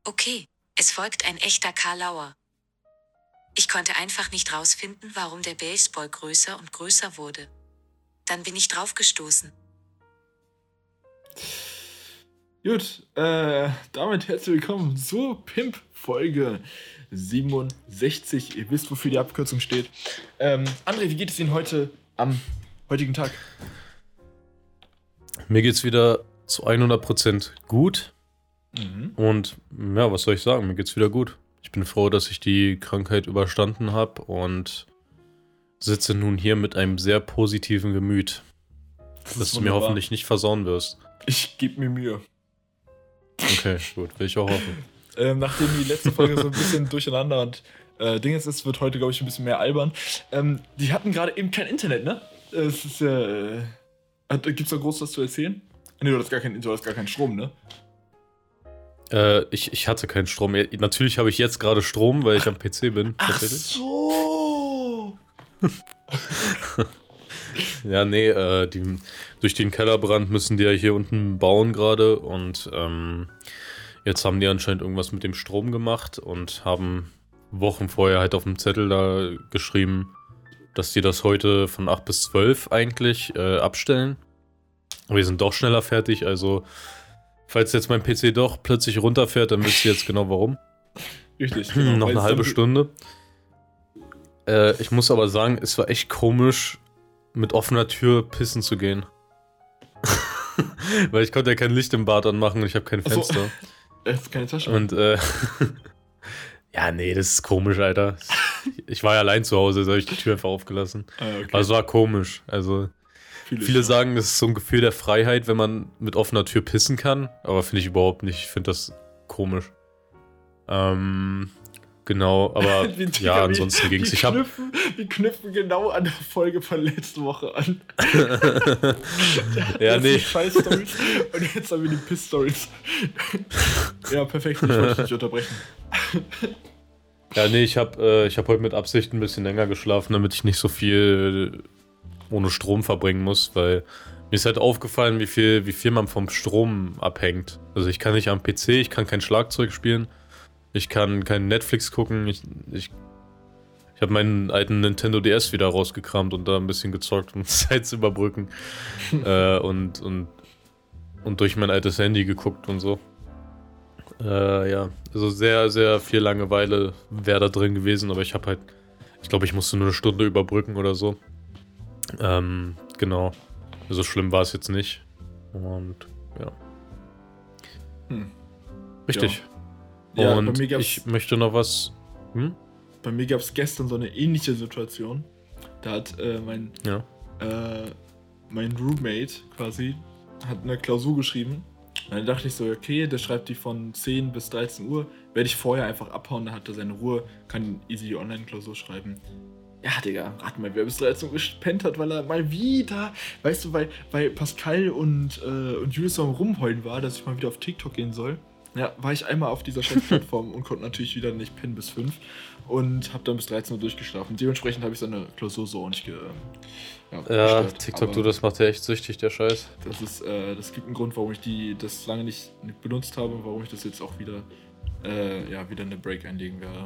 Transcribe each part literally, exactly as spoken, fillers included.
Okay, es folgt ein echter Karl Lauer. Ich konnte einfach nicht rausfinden, warum der Baseball größer und größer wurde. Dann bin ich drauf gestoßen. Gut, äh, damit herzlich willkommen zur Pimp-Folge siebenundsechzig. Ihr wisst, wofür die Abkürzung steht. Ähm, André, wie geht es Ihnen heute am heutigen Tag? Mir geht's wieder zu hundert Prozent gut. Mhm. Und ja, was soll ich sagen? Mir geht's wieder gut. Ich bin froh, dass ich die Krankheit überstanden habe und sitze nun hier mit einem sehr positiven Gemüt, das dass du mir hoffentlich nicht versauen wirst. Ich gebe mir Mühe. Okay, gut, will ich auch hoffen. ähm, nachdem die letzte Folge so ein bisschen durcheinander und äh, Ding ist, es wird heute, glaube ich, ein bisschen mehr albern. Ähm, die hatten gerade eben kein Internet, ne? Es ist ja. Äh, gibt's da groß was zu erzählen? Ne, du hast gar keinen, du hast gar keinen Strom, ne? Äh, ich, ich hatte keinen Strom. Natürlich habe ich jetzt gerade Strom, weil ich am P C bin. Ach so! Ja, nee, äh, die, durch den Kellerbrand müssen die ja hier unten bauen gerade und ähm, jetzt haben die anscheinend irgendwas mit dem Strom gemacht und haben Wochen vorher halt auf dem Zettel da geschrieben, dass die das heute von acht bis zwölf eigentlich äh, abstellen. Aber wir sind doch schneller fertig, also falls jetzt mein P C doch plötzlich runterfährt, dann wisst ihr jetzt genau warum. Richtig, genau. Noch eine halbe Stunde. Äh, ich muss aber sagen, es war echt komisch, mit offener Tür pissen zu gehen. Weil ich konnte ja kein Licht im Bad anmachen und ich habe kein Fenster. So. Es ist keine Tasche. Und äh, ja, nee, das ist komisch, Alter. Ich war ja allein zu Hause, da habe ich die Tür einfach aufgelassen. Ah, okay. Aber es war komisch. Also Viele, viele sagen, das ist so ein Gefühl der Freiheit, wenn man mit offener Tür pissen kann. Aber finde ich überhaupt nicht. Ich finde das komisch. Ähm, genau, aber wie, ja, wie, ansonsten ging es. Ich habe Wir knüpfen genau an der Folge von letzter Woche an. ja, nee. Die Scheiß-Stories und jetzt haben wir die Piss-Stories. Ja, perfekt, ich wollte dich nicht unterbrechen. Ja, nee, ich habe äh, ich hab heute mit Absicht ein bisschen länger geschlafen, damit ich nicht so viel ohne Strom verbringen muss, weil mir ist halt aufgefallen, wie viel, wie viel man vom Strom abhängt. Also ich kann nicht am P C, ich kann kein Schlagzeug spielen, ich kann kein Netflix gucken, ich, ich, ich habe meinen alten Nintendo D S wieder rausgekramt und da ein bisschen gezockt, um Zeit zu überbrücken äh, und, und, und durch mein altes Handy geguckt und so. Äh, ja, also sehr, sehr viel Langeweile wäre da drin gewesen, aber ich habe halt, ich glaube, ich musste nur eine Stunde überbrücken oder so. Ähm, genau. So schlimm war es jetzt nicht. Und ja. Hm. Richtig. Ja. Ja, und bei mir gab's, ich möchte noch was. Hm? Bei mir gab es gestern so eine ähnliche Situation. Da hat äh, mein, Ja. äh, mein Roommate quasi hat eine Klausur geschrieben. Und dann dachte ich so, okay, der schreibt die von zehn bis dreizehn Uhr. Werde ich vorher einfach abhauen, dann hat er seine Ruhe, kann easy die Online-Klausur schreiben. Ja, Digga, rat mal, wer bis dreizehn Uhr gepennt hat, weil er mal wieder, weißt du, weil, weil Pascal und, äh, und Julius am Rumheulen war, dass ich mal wieder auf TikTok gehen soll. Ja, war ich einmal auf dieser scheiß Plattform und konnte natürlich wieder nicht pennen bis fünf und habe dann bis dreizehn Uhr durchgeschlafen. Dementsprechend habe ich seine Klausur so auch nicht ge, ja, Ja, gestört. TikTok, Aber du, das macht ja echt süchtig, der Scheiß. Das ist, äh, das gibt einen Grund, warum ich die das lange nicht benutzt habe und warum ich das jetzt auch wieder, äh, ja, wieder eine Break einlegen werde.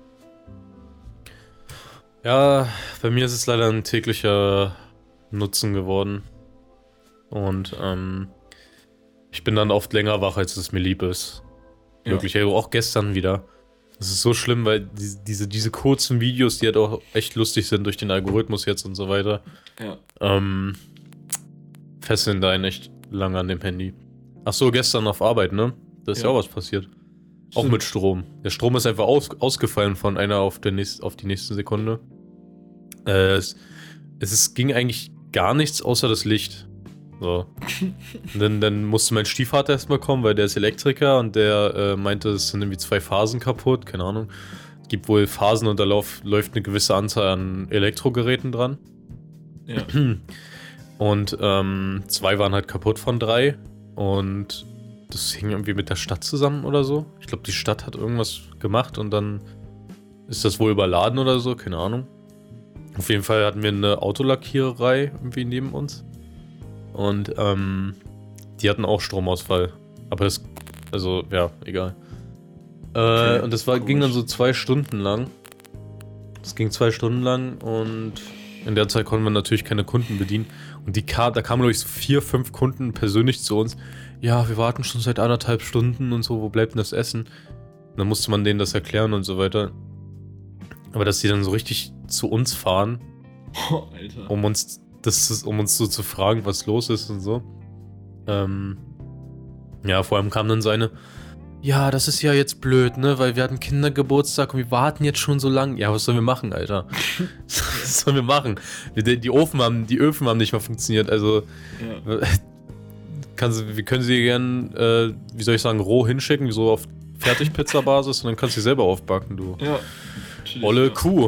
Ja, bei mir ist es leider ein täglicher Nutzen geworden. Und ähm, ich bin dann oft länger wach, als es mir lieb ist. Ja. Wirklich, ey, auch gestern wieder. Das ist so schlimm, weil die, diese, diese kurzen Videos, die halt auch echt lustig sind durch den Algorithmus jetzt und so weiter, Ja. ähm, fesseln da einen echt lange an dem Handy. Ach so, gestern auf Arbeit, ne? Da ist ja, Ja. auch was passiert. Auch Stimmt. mit Strom. Der Strom ist einfach aus, ausgefallen von einer auf, der nächst, auf die nächste Sekunde. Äh, es, es ist, ging eigentlich gar nichts außer das Licht. So. Und dann, dann musste mein Stiefvater erstmal kommen, weil der ist Elektriker und der äh, meinte, es sind irgendwie zwei Phasen kaputt, keine Ahnung. Es gibt wohl Phasen und da lauf, läuft eine gewisse Anzahl an Elektrogeräten dran. Ja. Und ähm, zwei waren halt kaputt von drei und das hing irgendwie mit der Stadt zusammen oder so. Ich glaube, die Stadt hat irgendwas gemacht und dann ist das wohl überladen oder so, keine Ahnung. Auf jeden Fall hatten wir eine Autolackiererei irgendwie neben uns. Und ähm, die hatten auch Stromausfall. Aber das, also, ja, egal. Äh, Okay, und das war, ging dann so zwei Stunden lang. Das ging zwei Stunden lang und in der Zeit konnten wir natürlich keine Kunden bedienen. Und die kam, da kamen, glaube ich, so vier, fünf Kunden persönlich zu uns. Ja, wir warten schon seit anderthalb Stunden und so, wo bleibt denn das Essen? Und dann musste man denen das erklären und so weiter. Aber dass die dann so richtig zu uns fahren, Oh, Alter. um uns das, um uns so zu fragen, was los ist und so. Ähm, ja, vor allem kam dann so eine, ja, das ist ja jetzt blöd, ne, weil wir hatten Kindergeburtstag und wir warten jetzt schon so lang. Ja, was sollen wir machen, Alter? Was sollen wir machen? Wir, die, Ofen haben, die Öfen haben nicht mal funktioniert, also Ja. kannst, wir können sie gern, äh, wie soll ich sagen, roh hinschicken, so auf Fertigpizza-Basis und dann kannst du sie selber aufbacken, du. Ja. Chillig, Olle ja. Kuh.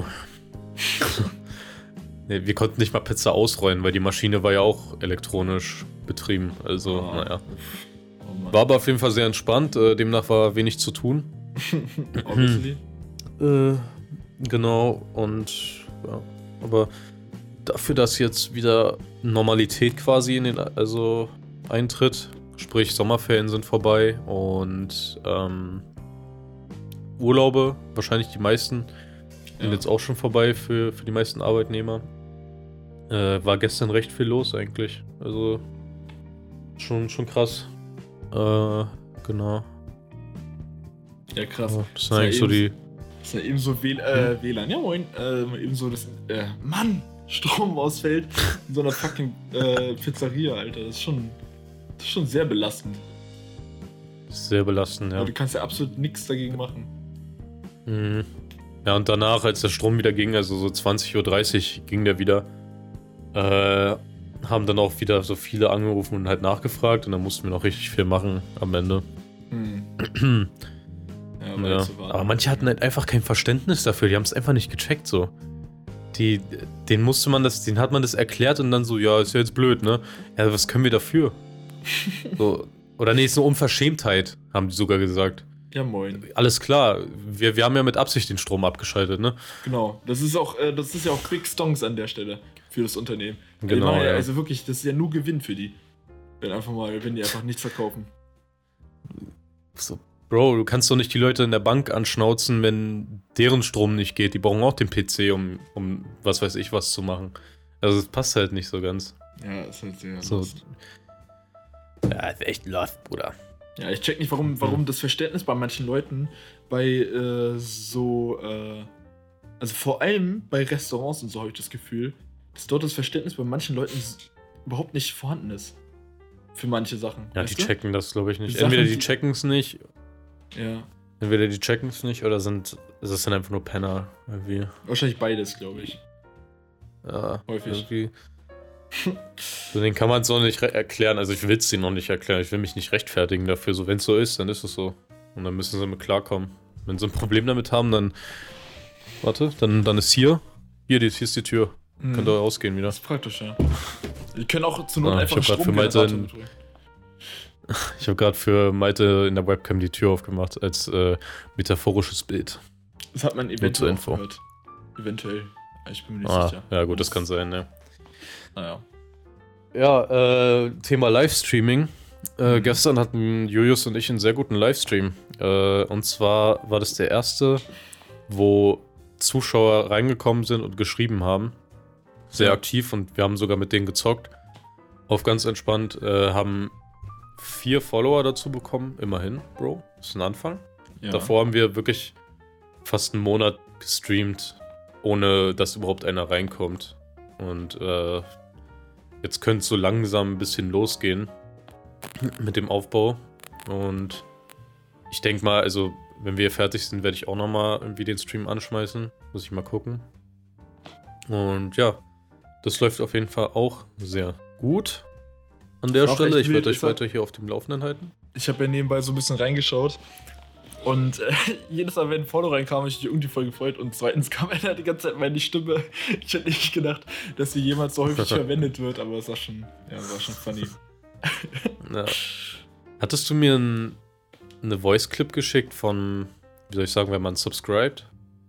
Nee, wir konnten nicht mal Pizza ausrollen, weil die Maschine war ja auch elektronisch betrieben. Also, Ah. naja. Oh, Mann. War aber auf jeden Fall sehr entspannt, äh, demnach war wenig zu tun. Obviously. Äh, genau, und ja, aber dafür, dass jetzt wieder Normalität quasi in den, also eintritt, sprich Sommerferien sind vorbei und ähm, Urlaube, wahrscheinlich die meisten, sind Ja. jetzt auch schon vorbei für, für die meisten Arbeitnehmer. Äh, war gestern recht viel los eigentlich. Also schon, schon krass. Äh, genau. Ja, krass. Ja, das sind eigentlich so die. Das ist ja eben so W- äh, W L A N. Ja, moin. Äh, mal eben so das. Äh, Mann! Strom ausfällt in so einer fucking äh, Pizzeria, Alter. Das ist schon. Das ist schon sehr belastend. Sehr belastend, ja. Aber du kannst ja absolut nichts dagegen machen. Mhm. Ja, und danach, als der Strom wieder ging, also so zwanzig Uhr dreißig ging der wieder, äh, haben dann auch wieder so viele angerufen und halt nachgefragt und dann mussten wir noch richtig viel machen am Ende. Hm. Ja, aber, Ja. jetzt zu warten. Aber manche hatten halt einfach kein Verständnis dafür, die haben es einfach nicht gecheckt so. Die, denen musste man das, denen hat man das erklärt und dann so, ja, ist ja jetzt blöd, ne? Ja, was können wir dafür? So, oder nee, ist eine Unverschämtheit, haben die sogar gesagt. Ja, moin. Alles klar, wir, wir haben ja mit Absicht den Strom abgeschaltet, ne? Genau. Das ist auch, äh, das ist ja auch Big Stonks an der Stelle für das Unternehmen. Die Genau, machen ja. ja. Also wirklich, das ist ja nur Gewinn für die. Wenn einfach mal, wenn die einfach nichts verkaufen. So, Bro, du kannst doch nicht die Leute in der Bank anschnauzen, wenn deren Strom nicht geht. Die brauchen auch den P C, um, um was weiß ich was zu machen. Also es passt halt nicht so ganz. Ja, ist halt sehr So. lost. Ja, ist echt lost, Bruder. Ja, ich check nicht, warum, warum das Verständnis bei manchen Leuten bei äh, so, äh, also vor allem bei Restaurants und so habe ich das Gefühl, dass dort das Verständnis bei manchen Leuten s- überhaupt nicht vorhanden ist. Für manche Sachen. Ja, weißt die du? checken das, glaube ich, nicht. Die Sachen, Entweder die die- checken es nicht, Ja, entweder die checken es nicht oder sind, es ist dann einfach nur Penner. Irgendwie. wahrscheinlich beides, glaube ich. Ja, Häufig. Irgendwie. So, den kann man es noch nicht re- erklären. Also ich will es denen noch nicht erklären. Ich will mich nicht rechtfertigen dafür. So, wenn es so ist, dann ist es so. Und dann müssen sie mit klarkommen. Wenn sie ein Problem damit haben, dann. Warte, dann, dann ist hier. Hier, die- hier ist die Tür. Mhm. Könnt ihr rausgehen wieder. Das ist praktisch, ja. Die können auch zur Not Ah, ich einfach hab grad für Stromgenerator Malte- mitbringen. Ich habe gerade für Malte in der Webcam die Tür aufgemacht als äh, metaphorisches Bild. Das hat man zur eventuell auch Info. gehört. Eventuell. Ich bin mir nicht Ah, sicher. ja gut, das kann sein, ja. Naja. Ja, äh, Thema Livestreaming. Äh, Mhm. Gestern hatten Julius und ich einen sehr guten Livestream. Äh, und zwar war das der erste, wo Zuschauer reingekommen sind und geschrieben haben. Sehr Ja. aktiv und wir haben sogar mit denen gezockt. Auf ganz entspannt. Äh, haben vier Follower dazu bekommen, immerhin, Bro. Das ist ein Anfang. Ja. Davor haben wir wirklich fast einen Monat gestreamt, ohne dass überhaupt einer reinkommt. Und äh, jetzt könnte es so langsam ein bisschen losgehen mit dem Aufbau. Und ich denke mal, also wenn wir fertig sind, werde ich auch nochmal irgendwie den Stream anschmeißen. Muss ich mal gucken. Und ja, das läuft auf jeden Fall auch sehr gut. An der Ist auch Stelle, echt ich werde wild, euch ist auch- weiter hier auf dem Laufenden halten. Ich habe ja nebenbei so ein bisschen reingeschaut. Und äh, jedes Mal, wenn ein Follow reinkam, habe ich mich irgendwie voll gefreut. Und zweitens kam einer die ganze Zeit meine Stimme. Ich hätte nicht gedacht, dass sie jemals so häufig verwendet wird, aber es war schon, ja, war schon funny. Ja. Hattest du mir ein, eine Voice-Clip geschickt von, wie soll ich sagen, wenn man subscribt?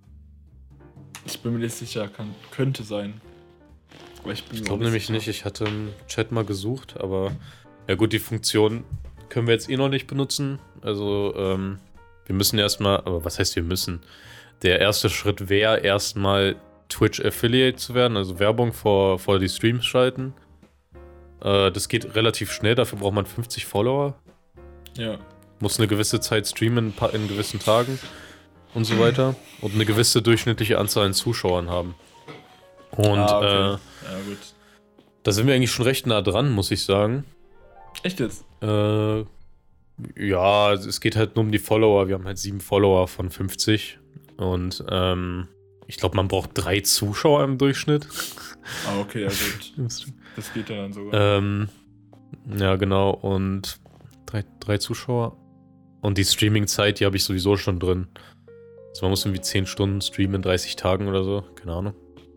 Ich bin mir nicht sicher, kann, könnte sein. Aber ich bin Ich mir glaube auch nämlich sicher. nicht, ich hatte im Chat mal gesucht, aber ja gut, die Funktion können wir jetzt eh noch nicht benutzen. Also, ähm, Wir müssen erstmal, aber was heißt wir müssen? Der erste Schritt wäre erstmal Twitch Affiliate zu werden, also Werbung vor, vor die Streams schalten. Äh, das geht relativ schnell, dafür braucht man fünfzig Follower. Ja. Muss eine gewisse Zeit streamen in, in gewissen Tagen und so weiter. Und eine gewisse durchschnittliche Anzahl an Zuschauern haben. Und ah, okay. äh, ja, gut. da sind wir eigentlich schon recht nah dran, muss ich sagen. Echt jetzt? Äh, ja, es geht halt nur um die Follower. Wir haben halt sieben Follower von fünfzig. Und ähm, ich glaube, man braucht drei Zuschauer im Durchschnitt. Ah, okay, ja gut. Das geht ja dann sogar. ähm, ja, genau. Und drei, drei Zuschauer. Und die Streaming-Zeit, die habe ich sowieso schon drin. Also man muss irgendwie zehn Stunden streamen in dreißig Tagen oder so. Keine Ahnung.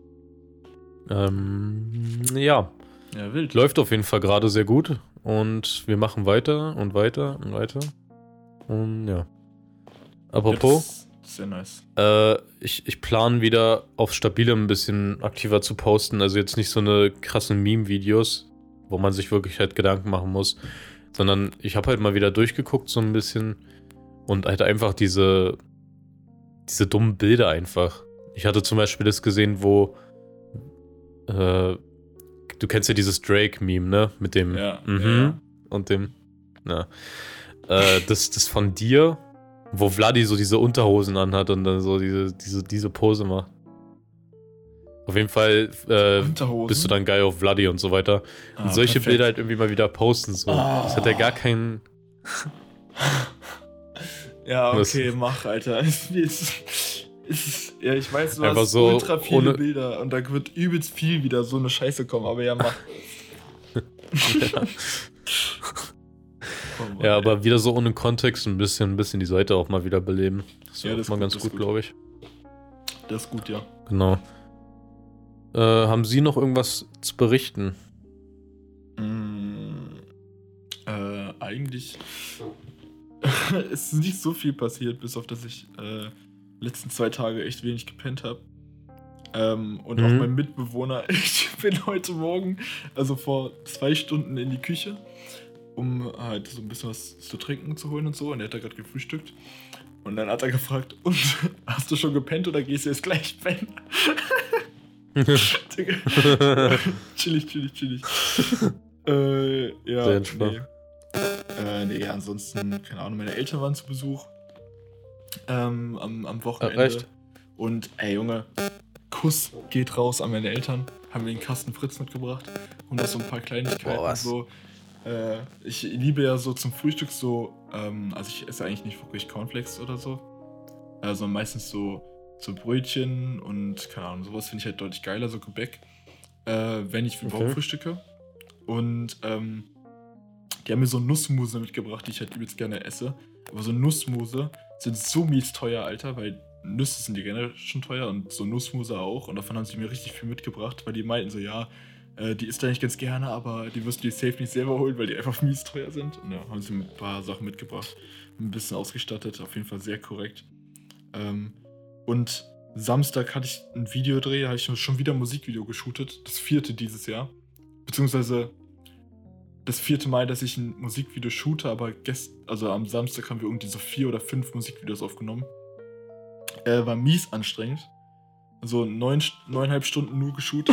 Ähm, ja. Ja, wild. Läuft auf jeden Fall gerade sehr gut. Und wir machen weiter und weiter und weiter. Und ja. Apropos. Ja, das ist sehr nice. Äh, ich, ich plane wieder auf Stabilem ein bisschen aktiver zu posten. Also jetzt nicht so eine krassen Meme-Videos, wo man sich wirklich halt Gedanken machen muss. Sondern ich habe halt mal wieder durchgeguckt so ein bisschen und halt einfach diese diese dummen Bilder einfach. Ich hatte zum Beispiel das gesehen, wo äh, du kennst ja dieses Drake-Meme, ne? Mit dem Ja, mhm ja. und dem na. Äh, das, das von dir, wo Vladi so diese Unterhosen anhat und dann so diese, diese, diese Pose macht. Auf jeden Fall äh, bist du dann geil auf Vladi und so weiter. Ah, und solche perfekt. Bilder halt irgendwie mal wieder posten. So. Ah. Das hat ja gar keinen. Ja, Was? okay, mach, Alter. Es ist, ist, ja, ich weiß, du Einfach hast so ultra viele ohne- Bilder und da wird übelst viel wieder so eine Scheiße kommen, aber ja, mach. ja. Oh Mann, ja, ey. aber wieder so ohne Kontext ein bisschen, ein bisschen die Seite auch mal wieder beleben. Das Ja, ist das ist mal gut, ganz das gut, ist gut. glaube ich. Das ist gut, ja. Genau. Äh, haben Sie noch irgendwas zu berichten? Mm, äh, eigentlich ist nicht so viel passiert, bis auf dass ich äh, letzten zwei Tage echt wenig gepennt habe. Ähm, und Mhm. auch mein Mitbewohner, ich bin heute Morgen, also vor zwei Stunden in die Küche, um halt so ein bisschen was zu trinken zu holen und so. Und er hat da gerade gefrühstückt. Und dann hat er gefragt, und hast du schon gepennt oder gehst du jetzt gleich pennen? Digga. chillig, chillig, chillig. äh, ja, Sehr entspannt. nee. Äh, nee, ansonsten, keine Ahnung, meine Eltern waren zu Besuch. Ähm, am, am Wochenende. Ach, echt? Und, ey, Junge, Kuss geht raus an meine Eltern. Haben mir den Kasten Fritz mitgebracht. Und noch so ein paar Kleinigkeiten. Boah, was? So. Äh, ich liebe ja so zum Frühstück so, ähm, also ich esse eigentlich nicht wirklich Cornflakes oder so. Also meistens so, so Brötchen und keine Ahnung, sowas finde ich halt deutlich geiler, so Gebäck, äh, wenn ich überhaupt Okay. frühstücke. Und ähm, die haben mir so Nussmuse mitgebracht, die ich halt übelst gerne esse. Aber so Nussmuse sind so mies teuer, Alter, weil Nüsse sind die generell schon teuer und so Nussmuse auch. Und davon haben sie mir richtig viel mitgebracht, weil die meinten so, ja, äh, die isst er nicht ganz gerne, aber die wirst du dir safe nicht selber holen, weil die einfach mies teuer sind. Und ja, haben sie mir ein paar Sachen mitgebracht. Ein bisschen ausgestattet, auf jeden Fall sehr korrekt. Ähm, und Samstag hatte ich ein Videodreh, da habe ich schon wieder ein Musikvideo geshootet. Das vierte dieses Jahr. Beziehungsweise das vierte Mal, dass ich ein Musikvideo shoote, aber gest also am Samstag haben wir irgendwie so vier oder fünf Musikvideos aufgenommen. Äh, war mies anstrengend. Also neun, neuneinhalb Stunden nur geshootet.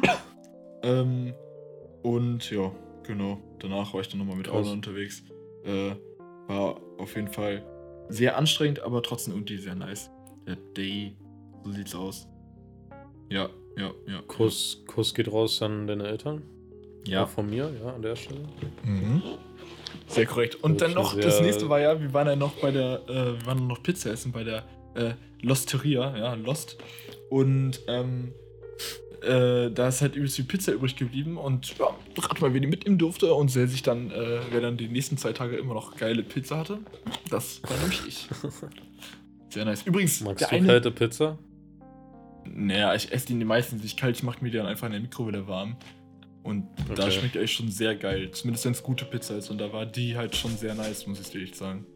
ähm, und ja, genau. Danach war ich dann nochmal mit Krass. Auto unterwegs. Äh, war auf jeden Fall sehr anstrengend, aber trotzdem irgendwie sehr nice. Der Day, so sieht's aus. Ja, ja, ja. Kuss, Kuss geht raus an deine Eltern. Ja. Auch von mir, ja, an der Stelle. Mhm. Sehr korrekt. Und Das dann ist noch, sehr- das nächste war ja, wir waren ja noch bei der, äh, wir waren noch Pizza essen bei der äh, Losteria, ja, Lost. Und ähm, äh, da ist halt übelst viel Pizza übrig geblieben und ja, rat mal, wer die mitnehmen durfte und wer sich dann, äh, wer dann die nächsten zwei Tage immer noch geile Pizza hatte. Das war nämlich ich. Sehr nice. Übrigens, Magst der du eine. kalte Pizza? Naja, ich esse die meistens nicht kalt, ich mache mir die dann einfach in der Mikrowelle warm. Und da Okay. schmeckt echt schon sehr geil. Zumindest wenn es gute Pizza ist. Und da war die halt schon sehr nice, muss ich dir echt sagen.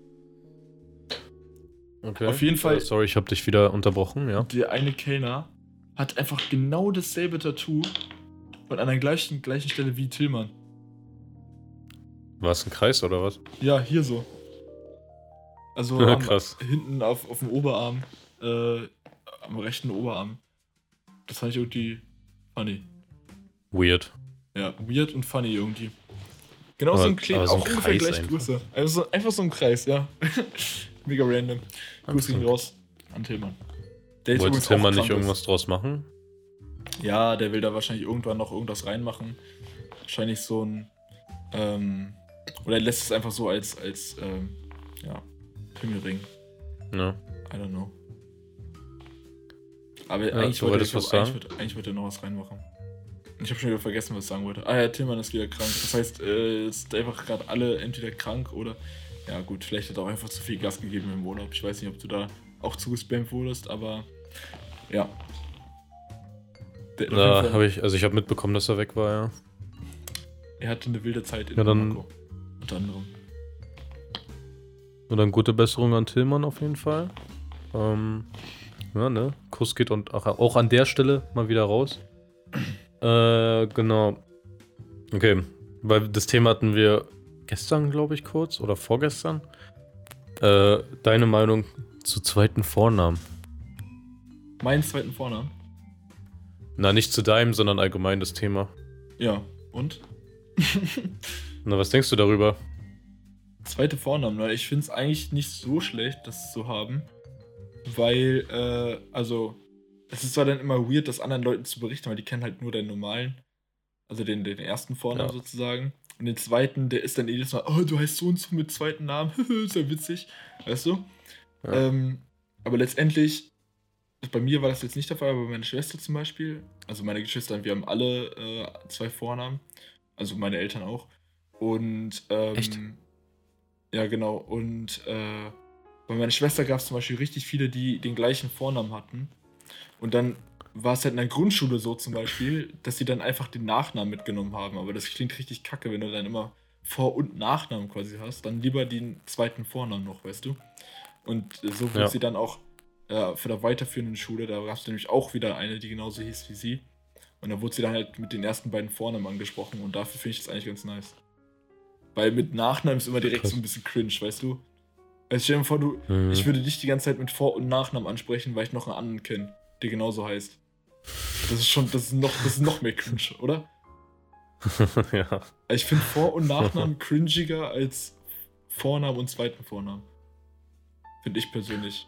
Okay. Auf jeden Fall- Äh, Sorry, ich habe dich wieder unterbrochen, ja. Der eine Kellner hat einfach genau dasselbe Tattoo und an der gleichen, gleichen Stelle wie Tillmann. War es ein Kreis oder was? Ja, hier so. Also Ja, am, krass. hinten auf, auf dem Oberarm, äh, am rechten Oberarm. Das fand ich irgendwie funny. Weird. Ja, weird und funny irgendwie. Genau so Aber- ein Kleid, aber so auch ein ungefähr Kreis gleich einfach. Größe. Also so, einfach so ein Kreis, ja. Mega random. Grüße ihn Einfach. raus an Tillmann. Der ist Wollte übrigens Tillmann auch nicht krank irgendwas draus machen? ist. Ja, der will da wahrscheinlich irgendwann noch irgendwas reinmachen. Wahrscheinlich so ein, ähm, oder er lässt es einfach so als, als, ähm, ja, Pimmelring. Ja. I don't know. Aber Ja, eigentlich, du wollte, wolltest ich glaub, was eigentlich, sagen? wollte, eigentlich wollte er noch was reinmachen. Ich habe schon wieder vergessen, was ich sagen wollte. Ah ja, Tillmann ist wieder krank. Das heißt, äh, es sind einfach gerade alle entweder krank oder... Ja gut, vielleicht hat er auch einfach zu viel Gas gegeben im Urlaub. Ich weiß nicht, ob du da auch zugespammt wurdest, aber... Ja. Der, auf jeden Da Fall, habe ich, also ich habe mitbekommen, dass er weg war, ja. er hatte eine wilde Zeit in Ja, dann- Monaco. Unter anderem. Und dann gute Besserung an Tillmann auf jeden Fall. Ähm, ja, ne? Kuss geht und auch, auch an der Stelle mal wieder raus. Äh, genau. Okay, weil das Thema hatten wir gestern, glaube ich, kurz oder vorgestern. Äh, deine Meinung zu zweiten Vornamen? Meinen zweiten Vornamen? Na, nicht zu deinem, sondern allgemein das Thema. Ja. Und? Na, was denkst du darüber? Zweite Vornamen, ne? Ich finde es eigentlich nicht so schlecht, das zu haben. Weil, äh, also, es ist zwar dann immer weird, das anderen Leuten zu berichten, weil die kennen halt nur den normalen, also den, den ersten Vornamen Ja. sozusagen. Und den zweiten, der ist dann jedes Mal, oh, du heißt so und so mit zweiten Namen, ist ja witzig, weißt du? Ja. Ähm, aber letztendlich, bei mir war das jetzt nicht der Fall, aber bei meiner Schwester zum Beispiel, also meine Geschwister, wir haben alle äh, zwei Vornamen, also meine Eltern auch. Und, ähm, Echt? ja, genau. Und äh, bei meiner Schwester gab es zum Beispiel richtig viele, die den gleichen Vornamen hatten. Und dann war es halt in der Grundschule so zum Beispiel, dass sie dann einfach den Nachnamen mitgenommen haben. Aber das klingt richtig kacke, wenn du dann immer Vor- und Nachnamen quasi hast. Dann lieber den zweiten Vornamen noch, weißt du? Und äh, so wurde Ja. sie dann auch äh, für der weiterführenden Schule, da gab es nämlich auch wieder eine, die genauso hieß wie sie. Und da wurde sie dann halt mit den ersten beiden Vornamen angesprochen. Und dafür finde ich das eigentlich ganz nice. Weil mit Nachnamen ist immer direkt Krass. so ein bisschen cringe, weißt du? Also stell dir vor, du, Mhm. ich würde dich die ganze Zeit mit Vor- und Nachnamen ansprechen, weil ich noch einen anderen kenne, der genauso heißt. Das ist schon, das ist noch, das ist noch mehr cringe, oder? Ja. Also ich finde Vor- und Nachnamen cringiger als Vornamen und zweiten Vornamen. Finde ich persönlich.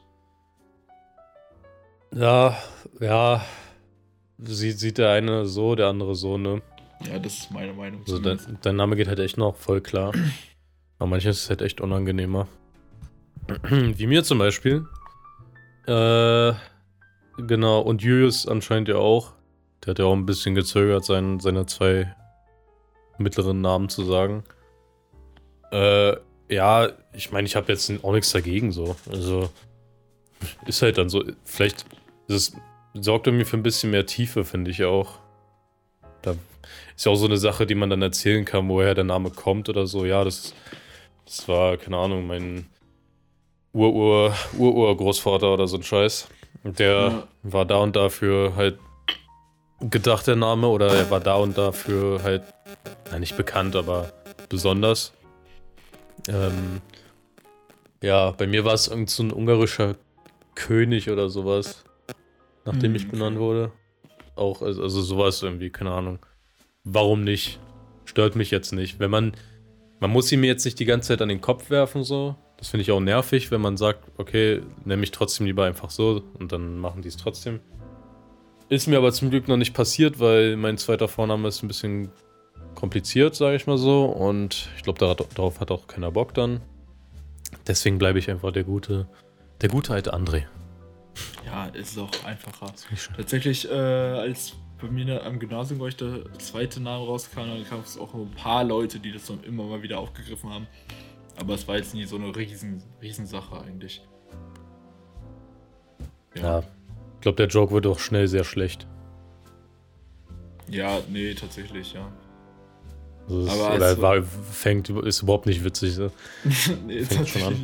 Ja, ja. Sieht, sieht der eine so, der andere so, ne? Ja, das ist meine Meinung. Also zumindest. dein, dein Name geht halt echt noch voll klar. Aber manches ist halt echt unangenehmer. Wie mir zum Beispiel. Äh, genau, und Julius anscheinend ja auch. Der hat ja auch ein bisschen gezögert, sein, seine zwei mittleren Namen zu sagen. Äh, ja, ich meine, ich habe jetzt auch nichts dagegen so. Also, ist halt dann so. Vielleicht ist es, sorgt irgendwie für ein bisschen mehr Tiefe, finde ich auch. Da ist ja auch so eine Sache, die man dann erzählen kann, woher der Name kommt oder so. Ja, das, das war, keine Ahnung, mein Ur-Ur, Ur-Ur-Großvater oder so ein Scheiß. Und der Ja. war da und dafür halt gedacht, der Name, oder er war da und dafür halt, na, nicht bekannt, aber besonders. Ähm, ja, bei mir war es irgend so ein ungarischer König oder sowas, nachdem Hm, ich benannt okay. wurde. Auch, also, also sowas irgendwie, keine Ahnung. Warum nicht? Stört mich jetzt nicht. Wenn man, man muss ihn mir jetzt nicht die ganze Zeit an den Kopf werfen, so. Das finde ich auch nervig, wenn man sagt, okay, nenn mich trotzdem lieber einfach so, und dann machen die es trotzdem. Ist mir aber zum Glück noch nicht passiert, weil mein zweiter Vorname ist ein bisschen kompliziert, sage ich mal so. Und ich glaube, darauf hat auch keiner Bock dann. Deswegen bleibe ich einfach der gute, der gute alte André. Ja, ist auch einfacher. Das finde ich schön. Tatsächlich, äh, als bei mir am Gymnasium, wo ich der zweite Name rauskam, dann gab es auch ein paar Leute, die das dann immer mal wieder aufgegriffen haben. Aber es war jetzt nie so eine riesen, riesen Sache eigentlich. Ja, ich glaube, der Joke wird auch schnell sehr schlecht. Ja, nee, tatsächlich, ja. Also es, Aber oder also- war, fängt, ist überhaupt nicht witzig. So. nee, Fängt schon an.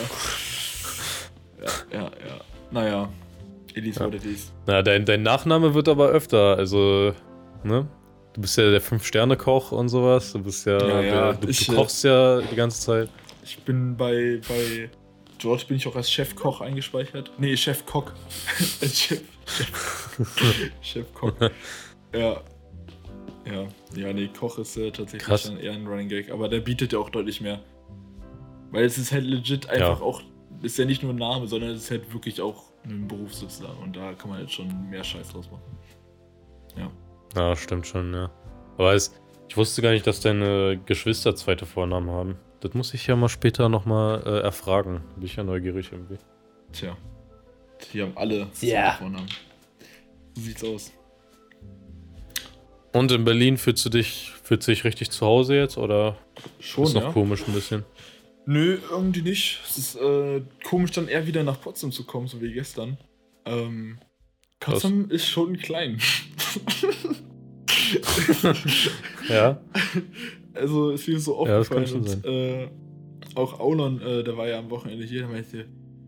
Ja. ja, ja, ja. Naja, it is Ja. what it is. Na, dein, dein Nachname wird aber öfter, also, ne? Du bist ja der Fünf-Sterne-Koch und sowas. Du bist ja, Ja, ja, der, du, ich, du äh, kochst ja die ganze Zeit. Ich bin bei, bei dort bin ich auch als Chefkoch eingespeichert. Nee, Chefkoch. als Chef, Chef, Chefkoch. Ja. Ja, ja, nee, Koch ist äh, tatsächlich Krass. dann eher ein Running Gag, aber der bietet ja auch deutlich mehr. Weil es ist halt legit einfach Ja. auch, ist ja nicht nur ein Name, sondern es ist halt wirklich auch ein Beruf sozusagen und da kann man jetzt schon mehr Scheiß draus machen. Ja. Ja, stimmt schon, ja. Aber es, ich wusste gar nicht, dass deine Geschwister zweite Vornamen haben. Das muss ich ja mal später nochmal äh, erfragen. Bin ich ja neugierig irgendwie. Tja. Die haben alle Ja. Vornamen. So sieht's aus. Und in Berlin fühlst du dich, fühlst du dich richtig zu Hause jetzt oder Schon, ist noch ja? komisch ein bisschen? Nö, irgendwie nicht. Es ist äh, komisch, dann eher wieder nach Potsdam zu kommen, so wie gestern. Ähm, Krass. Potsdam ist schon klein. Ja. Also ist mir so Ja, das kann aufgefallen. schon und, äh, auch Aulon, äh, der war ja am Wochenende hier, der meinte,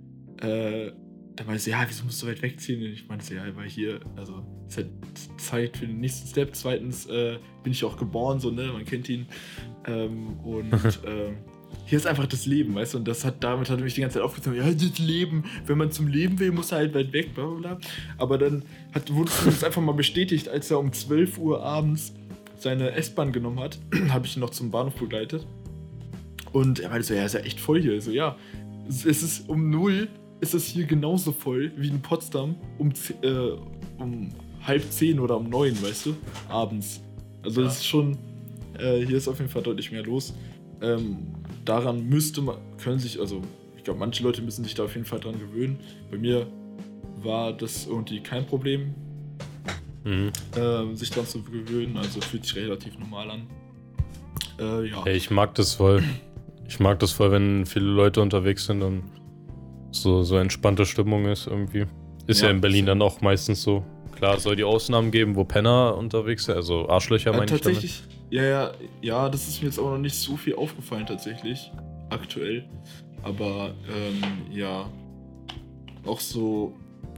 äh, der meinte, ja, wieso musst du weit wegziehen? Und ich meinte, ja, weil hier, also ist halt Zeit für den nächsten Step. Zweitens äh, bin ich auch geboren, so, ne, man kennt ihn. Ähm, und ähm, hier ist einfach das Leben, weißt du, und das hat, damit hat er mich die ganze Zeit aufgezogen, ja, das Leben, wenn man zum Leben will, muss er halt weit weg, bla bla bla. Aber dann hat, wurde es einfach mal bestätigt, als er um zwölf Uhr abends seine S-Bahn genommen hat, habe ich ihn noch zum Bahnhof begleitet. Und er meinte so, ja, ist ja echt voll hier. So, ja, es es ist um null, ist es hier genauso voll wie in Potsdam um, ze- äh, um halb zehn oder um neun, weißt du, abends. Also das ist schon, äh, hier ist auf jeden Fall deutlich mehr los. Ähm, daran müsste man, können sich, also ich glaube, manche Leute müssen sich da auf jeden Fall dran gewöhnen. Bei mir war das irgendwie kein Problem, Mhm. äh, sich dran zu gewöhnen, also fühlt sich relativ normal an. Äh, ja. Hey, ich mag das voll. Ich mag das voll, wenn viele Leute unterwegs sind und so, so entspannte Stimmung ist irgendwie. Ist ja, Ja, in Berlin ist- dann auch meistens so. Klar, es soll die Ausnahmen geben, wo Penner unterwegs sind, also Arschlöcher Äh, meine ich damit. tatsächlich, ja, ja, ja, das ist mir jetzt aber noch nicht so viel aufgefallen tatsächlich, aktuell. Aber ähm, ja, auch so,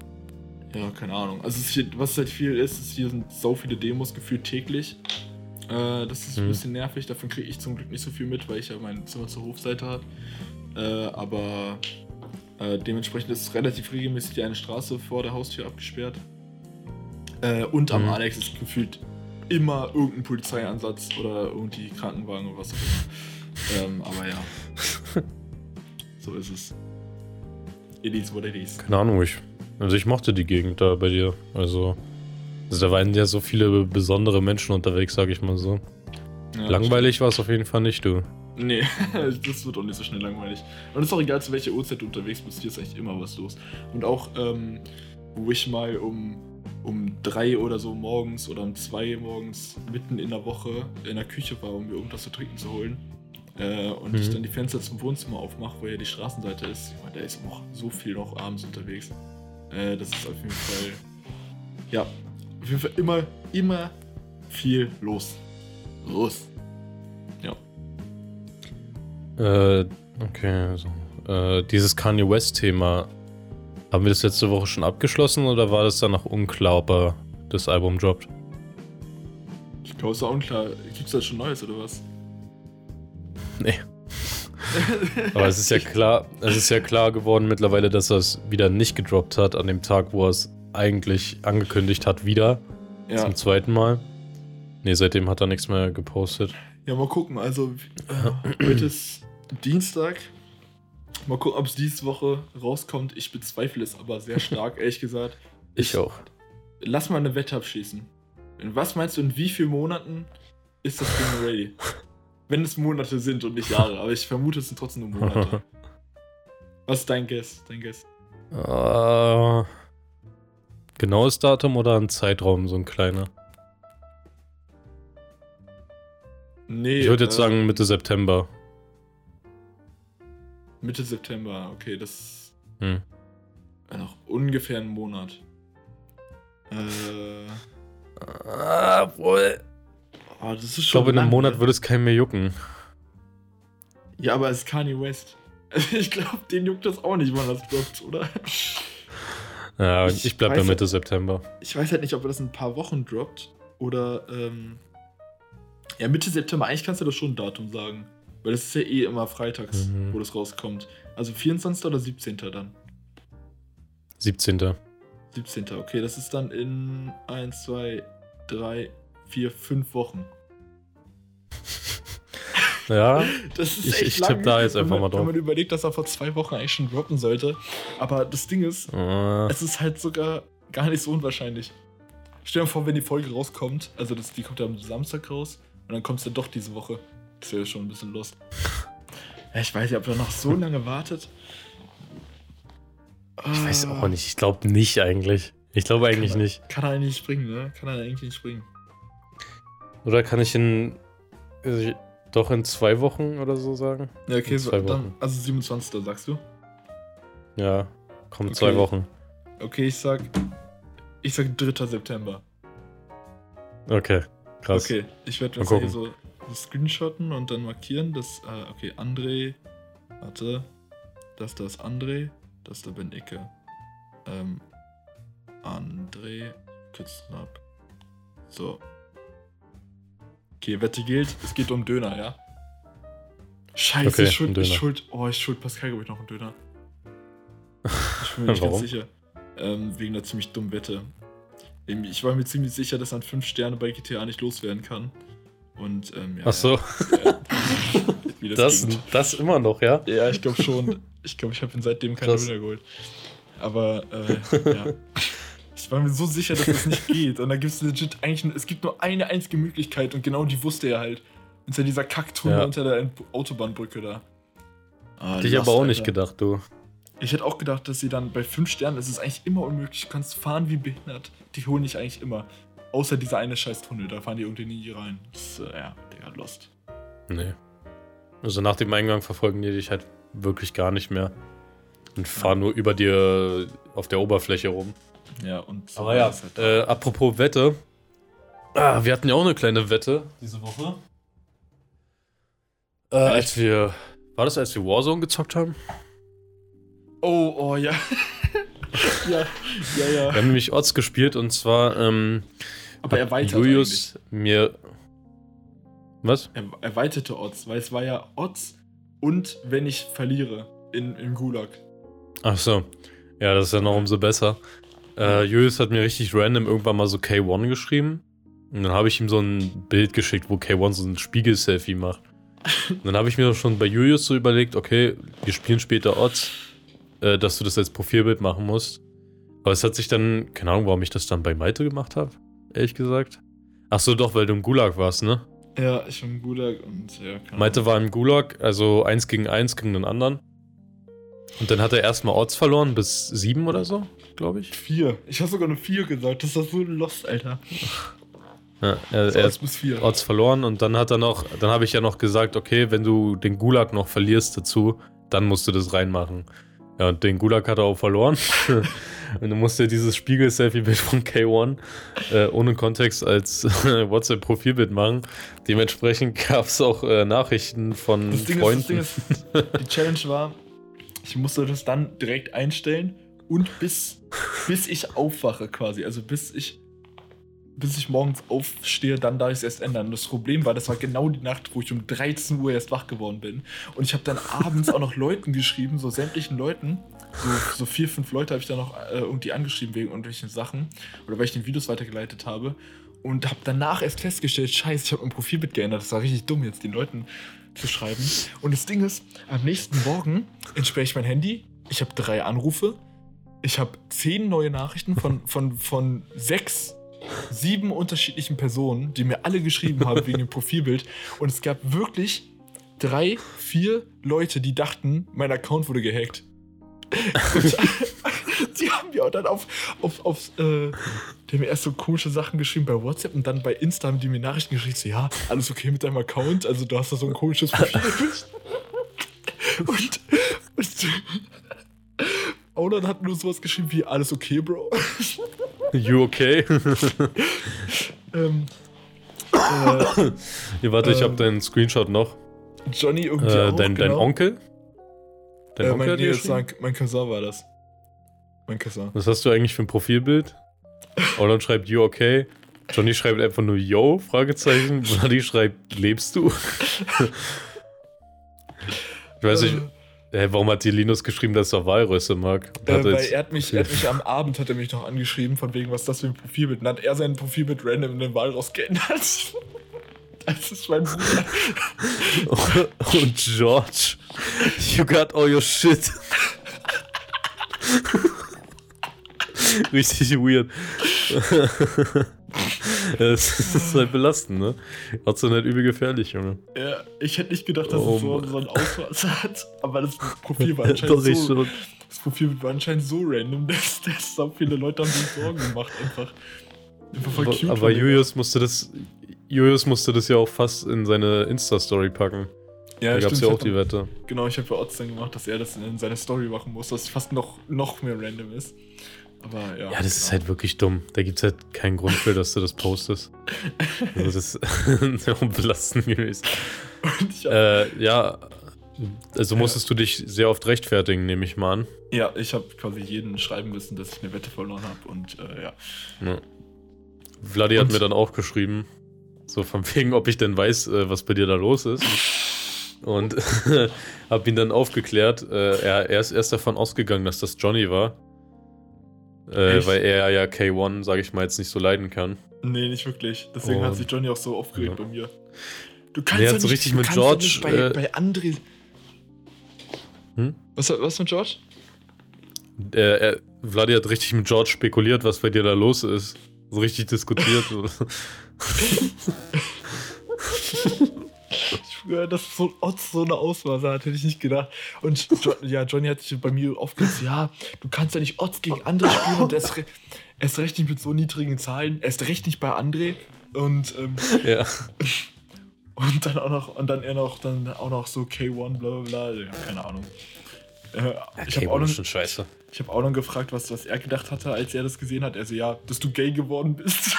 ja, keine Ahnung. Also es ist hier, was halt viel ist, ist hier sind so viele Demos gefühlt täglich. Äh, das ist ein Mhm. bisschen nervig, davon kriege ich zum Glück nicht so viel mit, weil ich ja mein Zimmer zur Hofseite habe. Äh, aber äh, dementsprechend ist relativ regelmäßig die eine Straße vor der Haustür abgesperrt. Äh, und am Mhm. Alex ist gefühlt immer irgendein Polizeieinsatz oder irgendwie Krankenwagen oder was auch immer. ähm, aber ja. So ist es. It is what it is. Keine Ahnung, ich. Also ich mochte die Gegend da bei dir. Also, also da waren ja so viele besondere Menschen unterwegs, sag ich mal so. Ja, Langweilig war es auf jeden Fall nicht, du. Nee, das wird auch nicht so schnell langweilig. Und es ist auch egal, zu welcher Uhrzeit du unterwegs bist, hier ist eigentlich immer was los. Und auch, ähm, wo ich mal um, um drei oder so morgens oder um zwei morgens mitten in der Woche in der Küche war, um mir irgendwas zu trinken zu holen. Äh, und Mhm. ich dann die Fenster zum Wohnzimmer aufmache, wo ja die Straßenseite ist. Ich meine, da ist auch so viel noch abends unterwegs. Äh, das ist auf jeden Fall, ja, auf jeden Fall immer, immer viel los. Los. Ja. Äh, okay, also. Äh, dieses Kanye West-Thema. Haben wir das letzte Woche schon abgeschlossen oder war das dann noch unklar, ob er das Album droppt? Ich glaube, es ist auch unklar. Gibt es da schon Neues oder was? Nee. Aber es ist ja klar, es ist ja klar geworden mittlerweile, dass er es wieder nicht gedroppt hat an dem Tag, wo er es eigentlich angekündigt hat, wieder. Ja. Zum zweiten Mal. Nee, seitdem hat er nichts mehr gepostet. Ja, mal gucken. Also, äh, heute ist Dienstag. Mal gucken, ob es diese Woche rauskommt. Ich bezweifle es aber sehr stark, ehrlich gesagt. Ich auch. Lass mal eine Wette abschließen. Was meinst du, in wie vielen Monaten ist das Ding ready? Wenn es Monate sind und nicht Jahre, aber ich vermute, es sind trotzdem nur Monate. Was ist dein Guess? Dein Guess? Äh, genaues Datum oder ein Zeitraum, so ein kleiner? Nee. Ich würde jetzt äh, sagen Mitte September. Mitte September, okay, das Hm. ist noch ungefähr einen Monat. Äh. Ah, wohl. Oh, das ist Ich schon glaube, in einem lang, Monat ne? würde es keinen mehr jucken. Ja, aber es ist Kanye West. Ich glaube, den juckt das auch nicht, wann das droppt, oder? Ja, Ich ich, bleib bei weiß- Mitte September. Ich weiß halt nicht, ob er das in ein paar Wochen droppt oder, ähm. Ja, Mitte September, eigentlich kannst du das schon ein Datum sagen. Weil das ist ja eh immer freitags, Mhm. wo das rauskommt. Also vierundzwanzigsten oder siebzehnten dann? siebzehnten siebzehnten Okay, das ist dann in eins, zwei, drei, vier, fünf Wochen. Ja, Das ist ich, echt ich lang, tippe da jetzt wenn einfach man, mal drauf. Wenn man überlegt, dass er vor zwei Wochen eigentlich schon droppen sollte. Aber das Ding ist, Ah, es ist halt sogar gar nicht so unwahrscheinlich. Stell dir vor, wenn die Folge rauskommt, also das, die kommt ja am Samstag raus und dann kommt es dann doch diese Woche. Das wäre schon ein bisschen lost. Ja, ich weiß nicht, ob er noch so lange wartet. ich weiß auch nicht. Ich glaube nicht eigentlich. Ich glaube eigentlich kann er, nicht. Kann er eigentlich nicht springen, ne? Kann er eigentlich nicht springen. Oder kann ich in. Also doch in zwei Wochen oder so sagen? Ja, okay, In so, zwei dann, Wochen. also siebenundzwanzigsten sagst du? Ja, kommt Okay. zwei Wochen. Okay, ich sag. Ich sag dritter September. Okay, krass. Okay, ich werde Mal das hier gucken. so, so screenshotten und dann markieren. Das, äh, okay, André. Warte. Das da ist André. Das da bin ich. Ähm. André. Kürzen ab. So. Okay, Wette gilt. Es geht um Döner, ja? Scheiße, Okay, ich schuld, um Döner. ich schuld. Oh, ich schuld Pascal, glaube ich, noch einen Döner. Ich bin mir nicht ganz Warum? sicher. Ähm, wegen einer ziemlich dummen Wette. Eben, Ich war mir ziemlich sicher, dass man fünf Sterne bei G T A nicht loswerden kann. Und, ähm, ja. Ach so, Ja, wie das, das, ging. das immer noch, ja? Ja, ich glaube schon. Ich glaube, ich habe ihn seitdem keinen Krass. Döner geholt. Aber, äh, ja. Ich war mir so sicher, dass das nicht geht. Und da gibt es legit eigentlich, es gibt nur eine einzige Möglichkeit und genau die wusste er halt. Und zwar dieser Kacktunnel Ja. unter der Autobahnbrücke da. Ah, Hätte ich Lost, aber auch nicht Alter. gedacht, du. Ich hätte auch gedacht, dass sie dann bei fünf Sternen, es ist eigentlich immer unmöglich, du kannst fahren wie behindert. Die holen dich eigentlich immer. Außer dieser eine scheiß Tunnel, da fahren die irgendwie nie rein. Das ist, äh, ja, Digga, Lost. Nee. Also nach dem Eingang verfolgen die dich halt wirklich gar nicht mehr. Und fahren nur über dir auf der Oberfläche rum. Ja, und so Aber ja, ist halt äh, apropos Wette. Ah, wir hatten ja auch eine kleine Wette diese Woche. Äh, als wir. War das, als wir Warzone gezockt haben? Oh, oh, ja. ja, ja, ja. Wir haben nämlich Odds gespielt und zwar ähm, Aber hat erweitert Julius mir. Was? Er, erweiterte Odds, weil es war ja Odds und wenn ich verliere in, im Gulag. Ach so. Ja, das ist ja noch umso besser. Äh, Julius hat mir richtig random irgendwann mal so K eins geschrieben. Und dann habe ich ihm so ein Bild geschickt, wo K eins so ein Spiegel-Selfie macht. Und dann habe ich mir schon bei Julius so überlegt, okay, wir spielen später Odds, äh, dass du das als Profilbild machen musst. Aber es hat sich dann, keine Ahnung, warum ich das dann bei Maite gemacht habe, ehrlich gesagt. Ach so, doch, weil du im Gulag warst, ne? Ja, ich bin im Gulag und ja, keine Maite Ahnung. war im Gulag, also eins gegen eins gegen den anderen. Und dann hat er erstmal Odds verloren, bis sieben oder so, glaube ich. Vier. Ich habe sogar eine vier gesagt. Das ist so lost, Alter. Ja, er, So, er Odds hat bis vier. Odds verloren und dann hat er noch, dann habe ich ja noch gesagt, okay, wenn du den Gulag noch verlierst dazu, dann musst du das reinmachen. Ja, und den Gulag hat er auch verloren. Und dann musste er dieses Spiegel-Selfie-Bild von K eins äh, ohne Kontext als WhatsApp-Profilbild machen. Dementsprechend gab es auch äh, Nachrichten von Das Ding, ist, Freunden. das Ding ist, die Challenge war, ich musste das dann direkt einstellen und bis, bis ich aufwache quasi, also bis ich bis ich morgens aufstehe, dann darf ich es erst ändern. Und das Problem war, das war genau die Nacht, wo ich um dreizehn Uhr erst wach geworden bin. Und ich habe dann abends auch noch Leuten geschrieben, so sämtlichen Leuten, so, so vier, fünf Leute habe ich dann noch äh, irgendwie angeschrieben wegen irgendwelchen Sachen oder weil ich den Videos weitergeleitet habe und habe danach erst festgestellt, scheiße, ich habe mein Profilbild geändert. Das war richtig dumm, jetzt den Leuten zu schreiben. Und das Ding ist, am nächsten Morgen entsperre ich mein Handy, ich habe drei Anrufe, ich habe zehn neue Nachrichten von, von, von sechs sieben unterschiedlichen Personen, die mir alle geschrieben haben wegen dem Profilbild. Und es gab wirklich drei, vier Leute, die dachten, mein Account wurde gehackt. Und die haben mir auch dann auf, auf, auf äh, die haben mir erst so komische Sachen geschrieben bei WhatsApp und dann bei Insta haben die mir Nachrichten geschrieben, so, ja, alles okay mit deinem Account, also du hast da so ein komisches Profilbild. und, und Aulan hat nur sowas geschrieben wie, alles okay, Bro. You okay? ähm, äh, Ja, warte, ich Ähm, habe deinen Screenshot noch. Johnny irgendwie Äh, auch, dein, dein genau. Onkel? Dein Äh, Onkel mein, hat nee, dir jetzt geschrieben? sagen, mein Cousin war das. Mein Cousin. Was hast du eigentlich für ein Profilbild? Orlan schreibt you okay. Johnny schreibt einfach nur yo, Fragezeichen. Bloody schreibt lebst du? Ich weiß nicht, Hä, warum hat dir Linus geschrieben, dass er Walrösse mag? Äh, Hat er weil jetzt- er hat, mich, er hat mich am Abend hat er mich noch angeschrieben, von wegen, was das für ein Profilbild. Dann hat er sein Profilbild random in den Walross geändert. Das ist mein Bruder. Und George, you got all your shit. Richtig weird. Das ist halt belastend, ne? Hat's dann halt übel gefährlich, Junge. Ja, ich hätte nicht gedacht, dass Oh es so, Mann. so ein Ausmaß hat. Aber das Profil war anscheinend Doch, ich so, schon. das Profil war anscheinend so random, dass, dass so viele Leute haben sich Sorgen gemacht einfach. Einfach voll Aber, cute aber von dem. Julius musste das. Julius musste das ja auch fast in seine Insta-Story packen. Ja, Da gab's stimmt, ja ich auch hab die dann- Wette. Genau, ich habe bei Otz dann gemacht, dass er das in seine Story machen muss, dass es fast noch, noch mehr random ist. Aber ja. Ja, das ist genau. halt wirklich dumm. Da gibt's halt keinen Grund für, dass du das postest. Also das ist sehr belastend gewesen. Und ich hab, Äh, ja, also musstest du dich sehr oft rechtfertigen, nehme ich mal an. ja, ich habe quasi jeden schreiben müssen, dass ich eine Wette verloren habe. Und äh, ja. Ja. Vladi hat Und- mir dann auch geschrieben, so von wegen, ob ich denn weiß, äh, was bei dir da los ist. Und hab ihn dann aufgeklärt. Äh, er, er ist erst davon ausgegangen, dass das Johnny war. Äh, Echt? weil er ja K eins, sage ich mal, jetzt nicht so leiden kann. Nee, nicht wirklich. Deswegen Und- hat sich Johnny auch so aufgeregt Ja. bei mir. Du kannst Nee, doch hat so nicht, richtig du mit kannst doch George, nicht bei, äh, bei André. Hm? Was, was mit George? Er, er, Vladi hat richtig mit George spekuliert, was bei dir da los ist. So richtig diskutiert. So. Ich schwöre, dass so Otz so eine Ausmaße hat, hätte ich nicht gedacht. Und jo ja, Johnny hat sich bei mir aufgeregt, ja, du kannst ja nicht Otz gegen André spielen und erst, re erst recht nicht mit so niedrigen Zahlen, erst recht nicht bei André. Und, ähm, Ja. und dann auch noch, und dann er noch, dann auch noch so K eins, bla bla bla, ja, keine Ahnung. Äh, ich habe auch, noch- schon scheiße. ich hab auch noch gefragt, was, was er gedacht hatte, als er das gesehen hat. Er so, ja, dass du gay geworden bist.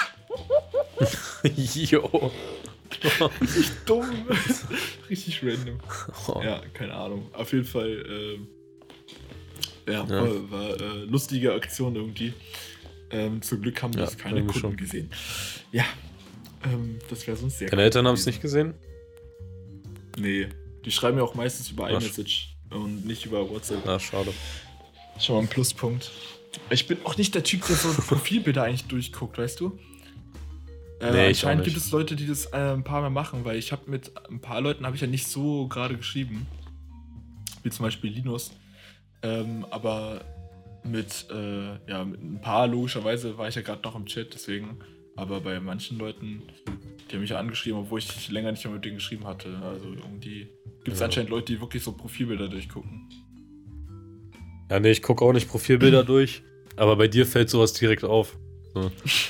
Jo. Richtig dumm. Richtig random. Oh. Ja, keine Ahnung. Auf jeden Fall, ähm, ja, Ja. war, war äh, lustige Aktion irgendwie. Ähm, zum Glück haben Ja, das keine irgendwie Kunden schon. gesehen. Ja, ähm, das wäre sonst sehr Deine cool Eltern haben es gewesen. nicht gesehen? Nee, die schreiben ja auch meistens über Ach. iMessage und nicht über WhatsApp. Na, schade. Schon mal ein Pluspunkt. Ich bin auch nicht der Typ, der so Profilbilder eigentlich durchguckt, weißt du? Äh, Nee, ich anscheinend auch nicht. gibt es Leute, die das äh, ein paar Mal machen, weil ich habe mit ein paar Leuten habe ich ja nicht so gerade geschrieben. Wie zum Beispiel Linus. Ähm, aber mit, äh, ja, mit ein paar logischerweise war ich ja gerade noch im Chat, deswegen. Aber bei manchen Leuten, die haben mich ja angeschrieben, obwohl ich länger nicht mehr mit denen geschrieben hatte. Also irgendwie gibt es Ja. anscheinend Leute, die wirklich so Profilbilder durchgucken. Ja, nee, ich gucke auch nicht Profilbilder durch. Aber bei dir fällt sowas direkt auf. So.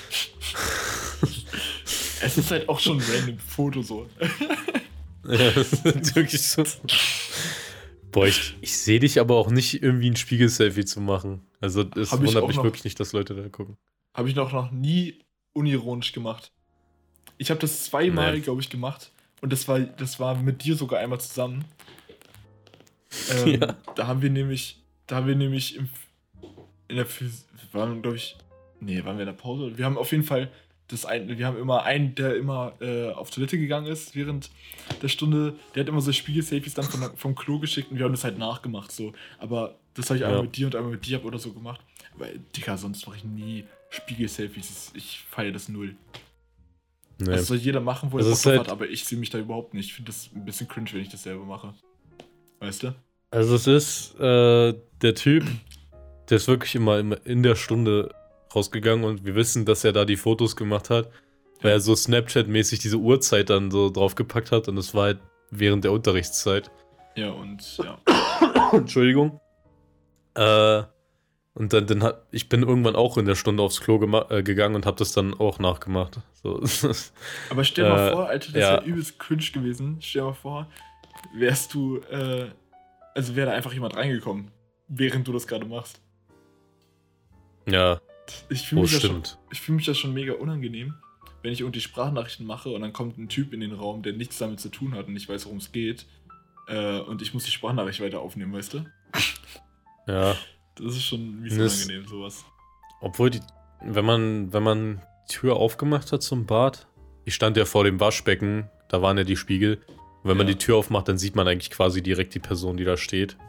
Es ist halt auch schon ein random Foto so. Ja, das ist wirklich so. Boah, ich, ich sehe dich aber auch nicht irgendwie ein Spiegel-Selfie zu machen. Also es Hab ich wundert auch mich noch- wirklich nicht, dass Leute da gucken. Habe ich noch, noch nie unironisch gemacht. Ich habe das zweimal, Nee. glaube ich, gemacht. Und das war, das war mit dir sogar einmal zusammen. Ähm, Ja. Da haben wir nämlich, da haben wir nämlich im, in der Physik, waren glaube ich, nee, waren wir in der Pause? Wir haben auf jeden Fall das ein, wir haben immer einen, der immer äh, auf Toilette gegangen ist während der Stunde, der hat immer so Spiegel-Selfies dann von, vom Klo geschickt und wir haben das halt nachgemacht so. Aber das habe ich einmal Ja. mit dir und einmal mit dir oder so gemacht. Aber Digga, sonst mache ich nie Spiegel-Selfies. Ich feiere das null. Nee. Das soll jeder machen, wo er Das Bock ist drauf halt- hat, aber ich sehe mich da überhaupt nicht. Ich finde das ein bisschen cringe, wenn ich das selber mache. Weißt du? Also es ist äh, der Typ, der ist wirklich immer, immer in der Stunde rausgegangen und wir wissen, dass er da die Fotos gemacht hat, weil er so Snapchat-mäßig diese Uhrzeit dann so draufgepackt hat und das war halt während der Unterrichtszeit. Ja, und ja. Entschuldigung. Äh, und dann, dann hat, ich bin irgendwann auch in der Stunde aufs Klo gema- äh, gegangen und habe das dann auch nachgemacht. So. Aber stell dir mal Äh, vor, Alter, das ja. wäre übelst cringe gewesen. Stell dir mal vor, wärst du, äh, also wäre da einfach jemand reingekommen, während du das gerade machst. Ja, Ich fühle oh mich, ja schon- stimmt. ich fühl mich ja schon mega unangenehm, wenn ich irgendwie Sprachnachrichten mache und dann kommt ein Typ in den Raum, der nichts damit zu tun hat und ich weiß, worum es geht. Äh, und ich muss die Sprachnachricht weiter aufnehmen, weißt du? Ja, Das ist schon mies Das- unangenehm, sowas. obwohl die, wenn man, wenn man die Tür aufgemacht hat zum Bad, ich stand ja vor dem Waschbecken, da waren ja die Spiegel. Und wenn man Ja. die Tür aufmacht, dann sieht man eigentlich quasi direkt die Person, die da steht.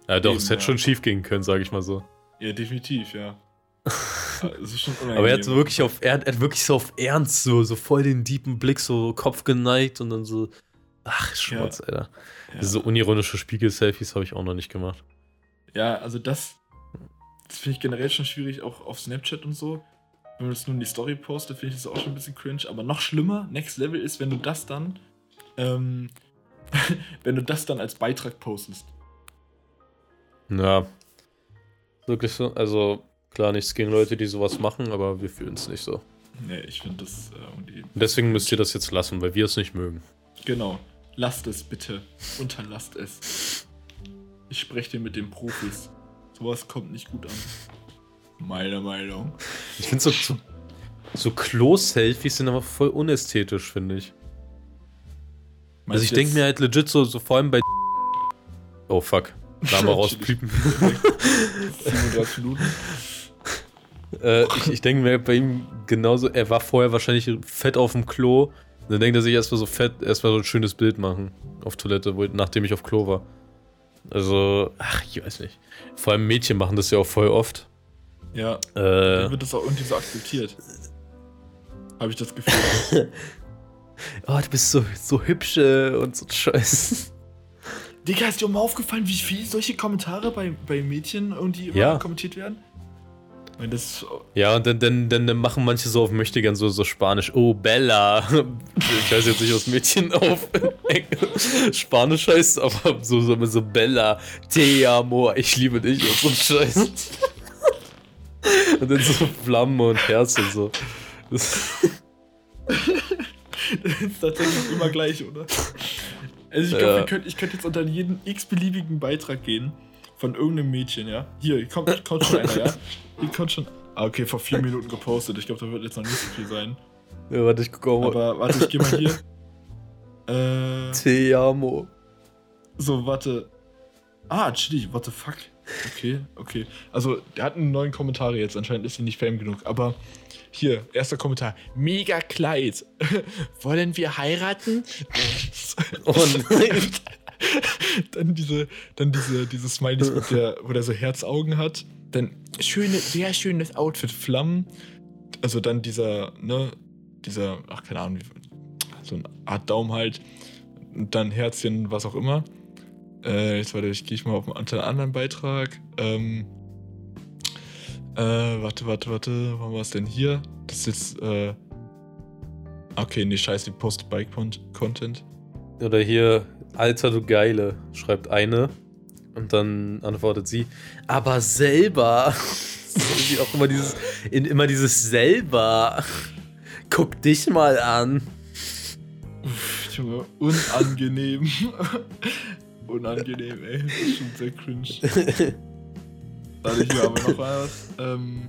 Ja, doch, Eben, es hätte ja. schon schief gehen können, sage ich mal so. Ja, definitiv, ja. Es ist schon unangenehm. Aber er hat so wirklich auf er hat, er hat wirklich so auf Ernst so, so voll den tiefen Blick, so Kopf geneigt und dann so. Ach, Schmutz, Ja. Alter. Ja. Diese unironische Spiegel-Selfies habe ich auch noch nicht gemacht. Ja, also das, das finde ich generell schon schwierig, auch auf Snapchat und so. Wenn man das nur in die Story postet, finde ich das auch schon ein bisschen cringe. Aber noch schlimmer, Next Level ist, wenn du das dann, ähm, wenn du das dann als Beitrag postest. Ja. Wirklich so. Also, klar, nichts gegen Leute, die sowas machen, aber wir fühlen es nicht so. Nee, ich finde das äh, irgendwie. Und deswegen müsst ihr das jetzt lassen, weil wir es nicht mögen. Genau. Lasst es bitte. Unterlasst es. Ich spreche dir mit den Profis. Sowas kommt nicht gut an. Meiner Meinung. Ich finde so, so, so Klo-Selfies sind aber voll unästhetisch, finde ich. Also ich denke mir halt legit so, so vor allem bei oh fuck, Name rauspiepen. siebenunddreißig Minuten. äh, ich ich denke mir bei ihm genauso, er war vorher wahrscheinlich fett auf dem Klo. Und dann denkt er sich erstmal so fett, erstmal so ein schönes Bild machen auf Toilette, wo, nachdem ich auf Klo war. Also, ach, ich weiß nicht. Vor allem Mädchen machen das ja auch voll oft. Ja, Äh, dann wird das auch irgendwie so akzeptiert. Habe ich das Gefühl. oh, du bist so, so hübsch äh, und so Scheiß. Digga, ist dir auch mal aufgefallen, wie viele solche Kommentare bei, bei Mädchen irgendwie immer Ja. kommentiert werden? Wenn das. Ja, und dann, dann, dann machen manche so auf Möchtegern so, so Spanisch. Oh, Bella. Ich weiß jetzt nicht, was Mädchen auf Spanisch heißt, aber so, so, so Bella, Te amo, ich liebe dich und so ein Scheiß. Und dann so Flammen und Herz und so. Das, Das ist tatsächlich immer gleich, oder? Also ich glaube, Ja. ich könnte ich könnt jetzt unter jeden x-beliebigen Beitrag gehen von irgendeinem Mädchen, ja? Hier, kommt, kommt schon einer, ja? Hier kommt schon. Ah, okay, vor vier Minuten gepostet. Ich glaube, da wird jetzt noch nicht so viel sein. ja, warte, ich gucke auch mal. Aber warte, ich geh mal hier. Äh, Te amo. so, warte. Ah, chillig, what the fuck? Okay, okay. Also, der hat einen neuen Kommentar jetzt. Anscheinend ist sie nicht fame genug. Aber hier, erster Kommentar. Mega Kleid. Wollen wir heiraten? Oh nein. Dann diese, dann diese, diese Smileys, mit der, wo der so Herzaugen hat. Dann schöne, sehr schönes Outfit, Flammen. Also dann dieser, ne, dieser, ach keine Ahnung, wie, so eine Art Daumen halt. Und dann Herzchen, was auch immer. Äh, jetzt warte, ich gehe ich mal auf einen anderen Beitrag. Ähm, äh, warte, warte, warte, wo war es denn hier? Das ist jetzt, äh, okay, nee, scheiße, die Post-Bike-Content. Oder hier, Alter, du Geile, schreibt eine. Und dann antwortet sie, aber selber. Sie auch immer dieses, in, immer dieses selber. Guck dich mal an. Uff, Junge, unangenehm. Unangenehm, ey. Das ist schon sehr cringe. Warte, hier haben wir noch was. Ähm,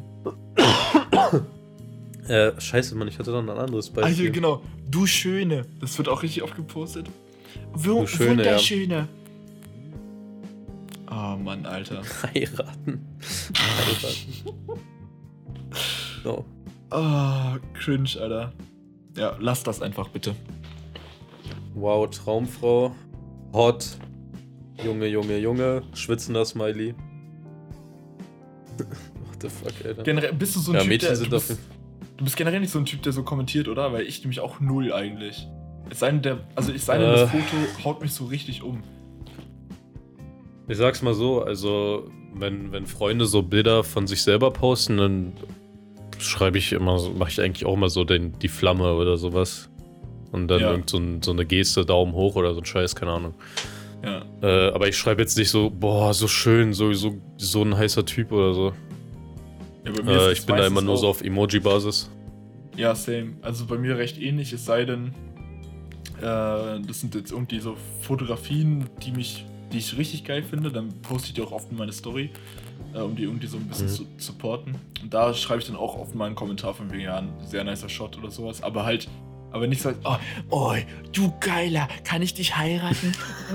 äh, scheiße, Mann, ich hatte dann ein anderes ah, Beispiel. hier, genau. Du Schöne. Das wird auch richtig oft gepostet. W Du Schöne, Wunderschöne. Oh Mann, Alter. Heiraten. Heiraten. So. Oh, cringe, Alter. Ja, lass das einfach bitte. Wow, Traumfrau. Hot. Junge, Junge, Junge. Schwitzender Smiley. What the fuck, Alter. Generell, bist du so ein Ja, Typ, Mädchen der, sind du, auf bist, du bist generell nicht so ein Typ, der so kommentiert, oder? Weil ich nämlich auch null eigentlich. Es sei denn, der, also ich sei denn, Äh. das Foto haut mich so richtig um. Ich sag's mal so, also wenn, wenn Freunde so Bilder von sich selber posten, dann schreibe ich immer, so- mache ich eigentlich auch immer so den, die Flamme oder sowas. Und dann Ja. irgend so, ein, so eine Geste, Daumen hoch oder so ein Scheiß, keine Ahnung. Ja. Äh, aber ich schreibe jetzt nicht so, boah, so schön, so, so, so ein heißer Typ oder so. Ja, bei mir Äh, ist ich bin da immer meistens nur so auch- auf Emoji-Basis. Ja, same. Also bei mir recht ähnlich, es sei denn, äh, das sind jetzt irgendwie so Fotografien, die mich, die ich richtig geil finde, dann poste ich die auch oft in meine Story, äh, um die irgendwie so ein bisschen Mhm. zu supporten. Und da schreibe ich dann auch oft mal einen Kommentar von wegen, ja, ein sehr nicer Shot oder sowas, aber halt, aber nicht so, oh, oh du Geiler, kann ich dich heiraten?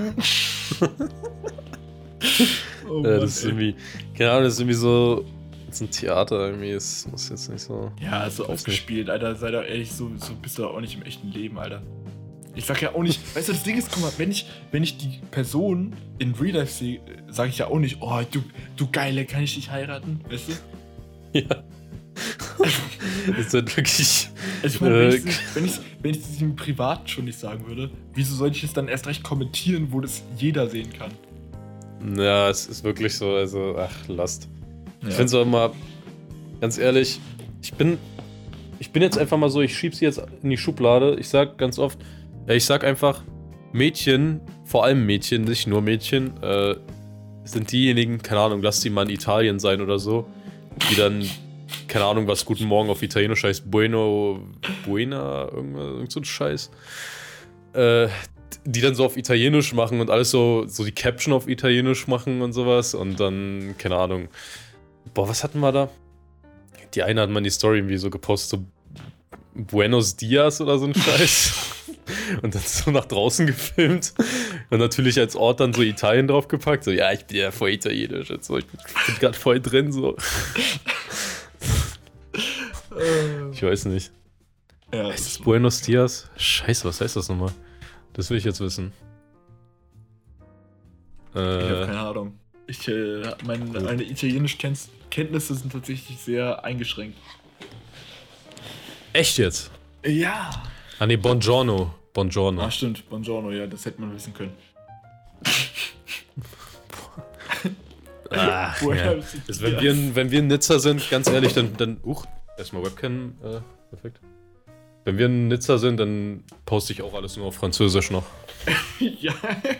Oh äh, Mann, das ist ey. irgendwie, keine Ahnung, das ist irgendwie so, das ist ein Theater irgendwie, das muss jetzt nicht so. Ja, so Weiß aufgespielt, Alter, sei doch ehrlich, so, so bist du auch nicht im echten Leben, Alter. Ich sag ja auch nicht, weißt du, das Ding ist, guck mal, wenn ich, wenn ich die Person in Real Life sehe, sage ich ja auch nicht, oh, du, du Geile, kann ich dich heiraten, weißt du? Ja. Das ist halt wirklich. Also ich meine, wenn äh, ich es wenn ich's- wenn ich es im Privaten schon nicht sagen würde, wieso sollte ich es dann erst recht kommentieren, wo das jeder sehen kann? ja, es ist wirklich so, also, ach, lasst. Ja. Ich finde es auch immer, ganz ehrlich, ich bin, ich bin jetzt einfach mal so, ich schieb sie jetzt in die Schublade. Ich sag ganz oft, ja, ich sag einfach, Mädchen, vor allem Mädchen, nicht nur Mädchen, äh, sind diejenigen, keine Ahnung, lass die mal in Italien sein oder so, die dann, keine Ahnung, was Guten Morgen auf Italienisch heißt, Bueno, Buena, irgendwas, irgend so ein Scheiß, äh, die dann so auf Italienisch machen und alles so, so die Caption auf Italienisch machen und sowas und dann, keine Ahnung, boah, was hatten wir da? Die eine hat mal in die Story irgendwie so gepostet, so Buenos Dias oder so ein Scheiß. Und dann so nach draußen gefilmt. Und natürlich als Ort dann so Italien draufgepackt. So, ja, ich bin ja voll italienisch. Jetzt so, ich bin, bin gerade voll drin. So. Ich weiß nicht. Ja, Heißt das Buenos Dias? Scheiße, was heißt das nochmal? Das will ich jetzt wissen. Ich habe Äh, keine Ahnung. Ich, äh, meine, meine italienischen Kenz- Kenntnisse sind tatsächlich sehr eingeschränkt. echt jetzt? Ja. Ah, nee, Buongiorno. Buongiorno. Ah, stimmt. Buongiorno, ja, das hätte man wissen können. Ach, Woher ja. wissen die Also, wenn, das? wir, in- wenn wir in Nizza sind, ganz ehrlich, dann. dann uch, erstmal Webcam. Äh, perfekt. Wenn wir in Nizza sind, dann poste ich auch alles nur auf Französisch noch. Ja.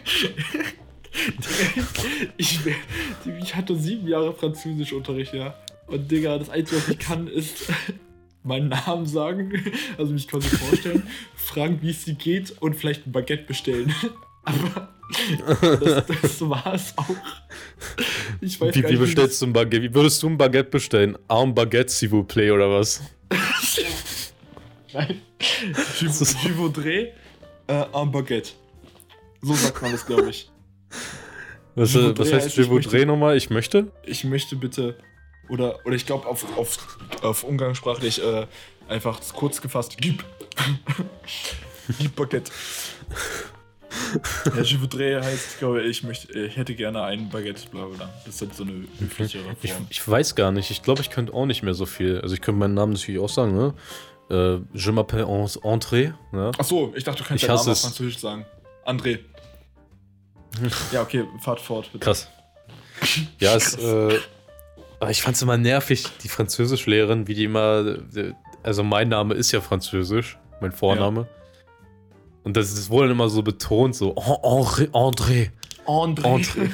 ich, wär- ich hatte sieben Jahre Französischunterricht, ja. Und Digga, das Einzige, was ich kann, ist meinen Namen sagen, also mich quasi vorstellen, fragen, wie es dir geht und vielleicht ein Baguette bestellen. Aber das, das war es auch. Ich weiß Wie, gar wie nicht, bestellst du ein Baguette? Wie würdest du ein Baguette bestellen? Un Baguette, s'il vous plaît, oder was? Nein. Je, je voudrais äh, un Baguette. So sagt man das, glaube ich. Was, Je äh, voudrais was heißt heißt, Je ich möchte- voudrais nochmal? Ich möchte? Ich möchte bitte, oder, oder ich glaube auf, auf, auf umgangssprachlich äh, einfach kurz gefasst, gib. Gib Baguette. Ja, je voudrais heißt, ich glaube, ich, möchte, ich hätte gerne ein Baguette, bla bla. Das ist halt so eine höflichere Ich, Form. ich weiß gar nicht. Ich glaube, ich könnte auch nicht mehr so viel. Also ich könnte meinen Namen natürlich auch sagen, ne? Äh, je m'appelle André. Ne? Achso, ich dachte, du kannst Ich deinen hasse Namen auf es. Französisch sagen. André. Ja, okay, fahrt fort, bitte. Krass. Ja, es, äh, aber ich fand's immer nervig, die Französischlehrerin, wie die immer, äh, also mein Name ist ja Französisch, mein Vorname. Und das, das wurde dann immer so betont, so, oh, André, André, André. André.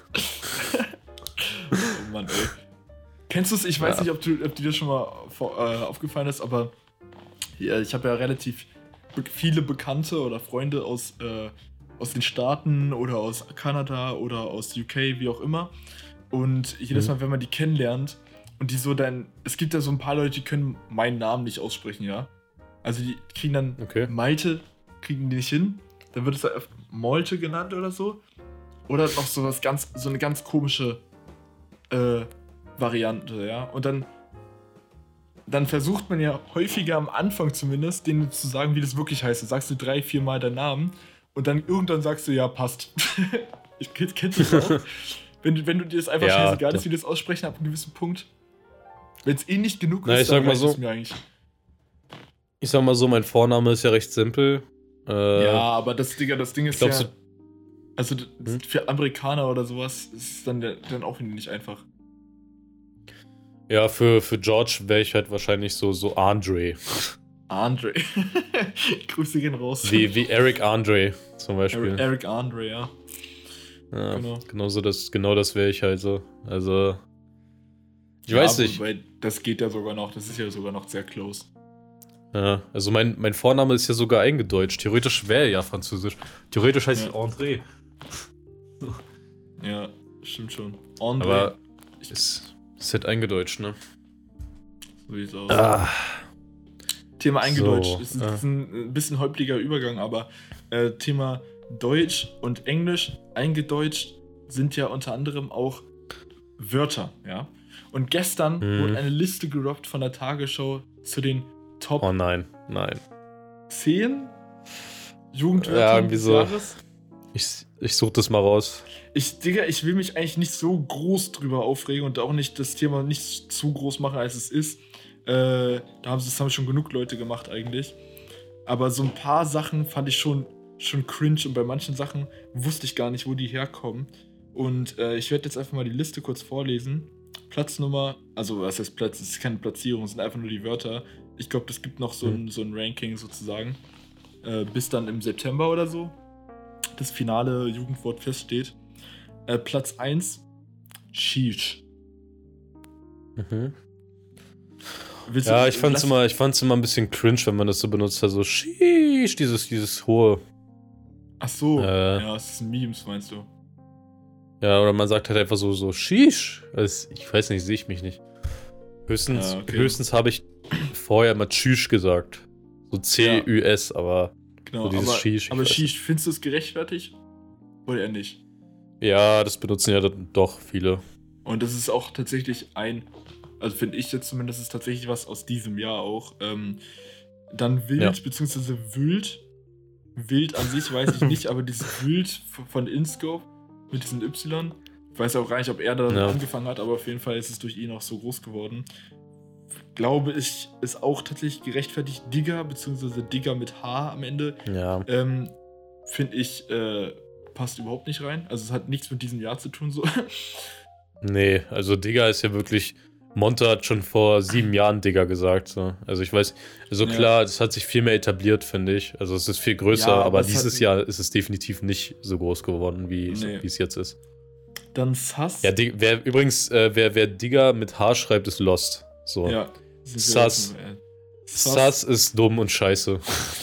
Oh Mann, ey. Kennst du es? Ich weiß Ja. nicht, ob, du, ob dir das schon mal vor, äh, aufgefallen ist, aber ja, ich habe ja relativ be viele Bekannte oder Freunde aus, äh, aus den Staaten oder aus Kanada oder aus U K, wie auch immer. Und jedes Mhm. Mal, wenn man die kennenlernt und die so dann, es gibt ja so ein paar Leute, die können meinen Namen nicht aussprechen, ja. Also die kriegen dann Okay. Malte, kriegen die nicht hin. Dann wird es da oft Molte genannt oder so. Oder noch so was ganz, so eine ganz komische äh, Variante, ja. Und dann, dann versucht man ja häufiger am Anfang zumindest, denen zu sagen, wie das wirklich heißt. Du sagst du drei, vier Mal deinen Namen und dann irgendwann sagst du, ja, passt. ich kenn- kennst du das auch? Wenn, du- wenn du dir das einfach Ja, scheißegal ist, doch. wie du das aussprechen, ab einem gewissen Punkt. Wenn es eh nicht genug Na, ist, ich sag mal reicht so. es mir eigentlich. Ich sag mal so, mein Vorname ist ja recht simpel. Äh, Ja, aber das, Digga, das Ding ist glaub, ja... so- Also d- Hm? für Amerikaner oder sowas ist es dann, der- dann auch nicht einfach. ja, für, für George wäre ich halt wahrscheinlich so, so Andre. Andre. Grüße gehen raus. Wie, wie Eric Andre zum Beispiel. Eric, Eric Andre, ja. Ja, Genau. genau so das, genau das wäre ich halt so. Also, ich Ja, weiß nicht. Weil das geht ja sogar noch, das ist ja sogar noch sehr close. Ja, also mein, mein Vorname ist ja sogar eingedeutscht. Theoretisch wäre er ja französisch. Theoretisch heißt Ja. ich André. Ja, stimmt schon. Andre. Aber ist, ist halt eingedeutscht, ne? So sieht's aus. Ah, Thema eingedeutscht. so, ist, ein, ja. ist ein ein bisschen holpriger Übergang, aber äh, Thema Deutsch und Englisch eingedeutscht sind ja unter anderem auch Wörter, ja. Und gestern Mhm. wurde eine Liste gedroppt von der Tagesschau zu den Top oh nein, nein. zehn Jugendwörter Ja, irgendwie des so. Jahres. Ich, ich such das mal raus. Ich, Digga, ich will mich eigentlich nicht so groß drüber aufregen und auch nicht das Thema nicht zu groß machen, als es ist. Äh, da haben, das haben schon genug Leute gemacht eigentlich. Aber so ein paar Sachen fand ich schon, schon cringe und bei manchen Sachen wusste ich gar nicht, wo die herkommen. Und äh, ich werde jetzt einfach mal die Liste kurz vorlesen. Platznummer, also was heißt Platz, es ist keine Platzierung, es sind einfach nur die Wörter. Ich glaube, es gibt noch so ein, so ein Ranking sozusagen. Äh, bis dann im September oder so das finale Jugendwort feststeht. Äh, Platz eins, Sheesh. Mhm. Willst Ja, du- ich fand's, lass- immer, ich fand's immer ein bisschen cringe, wenn man das so benutzt hat. So, sheesh, dieses, dieses hohe. Ach so, Äh. ja, es sind Memes, meinst du? Ja, oder man sagt halt einfach so, so sheesh. Also, ich weiß nicht, sehe ich mich nicht. Höchstens, Ja, okay. höchstens habe ich vorher mal tschüss gesagt. So C Ü S, aber Genau, so dieses aber, Sheesh, ich aber weiß Sheesh, findest du es gerechtfertigt? Oder eher nicht? ja, das benutzen ja dann doch viele. Und das ist auch tatsächlich ein, also finde ich jetzt zumindest, ist tatsächlich was aus diesem Jahr auch. Ähm, dann Wild, Ja. beziehungsweise Wild. Wild an sich weiß ich nicht, aber dieses Wild v- von Inscope mit diesem Y. Ich weiß auch gar nicht, ob er da Ja. angefangen hat, aber auf jeden Fall ist es durch ihn auch so groß geworden. Glaube ich, ist auch tatsächlich gerechtfertigt. Digger, beziehungsweise Digger mit H am Ende. Ja. Ähm, finde ich, äh, passt überhaupt nicht rein. Also es hat nichts mit diesem Jahr zu tun, so. Nee, also Digga ist ja wirklich. Monte hat schon vor sieben Jahren Digga gesagt. So. Also ich weiß, also Ja. klar, das hat sich viel mehr etabliert, finde ich. Also es ist viel größer, Ja, aber aber es dieses hat- Jahr ist es definitiv nicht so groß geworden, wie es Nee. wie es jetzt ist. Dann Sass. Ja, Dig- wer übrigens, äh, wer, wer Digga mit H schreibt, ist lost. So. Ja. sind wir Sass. jetzt, äh, Sass ist dumm und scheiße.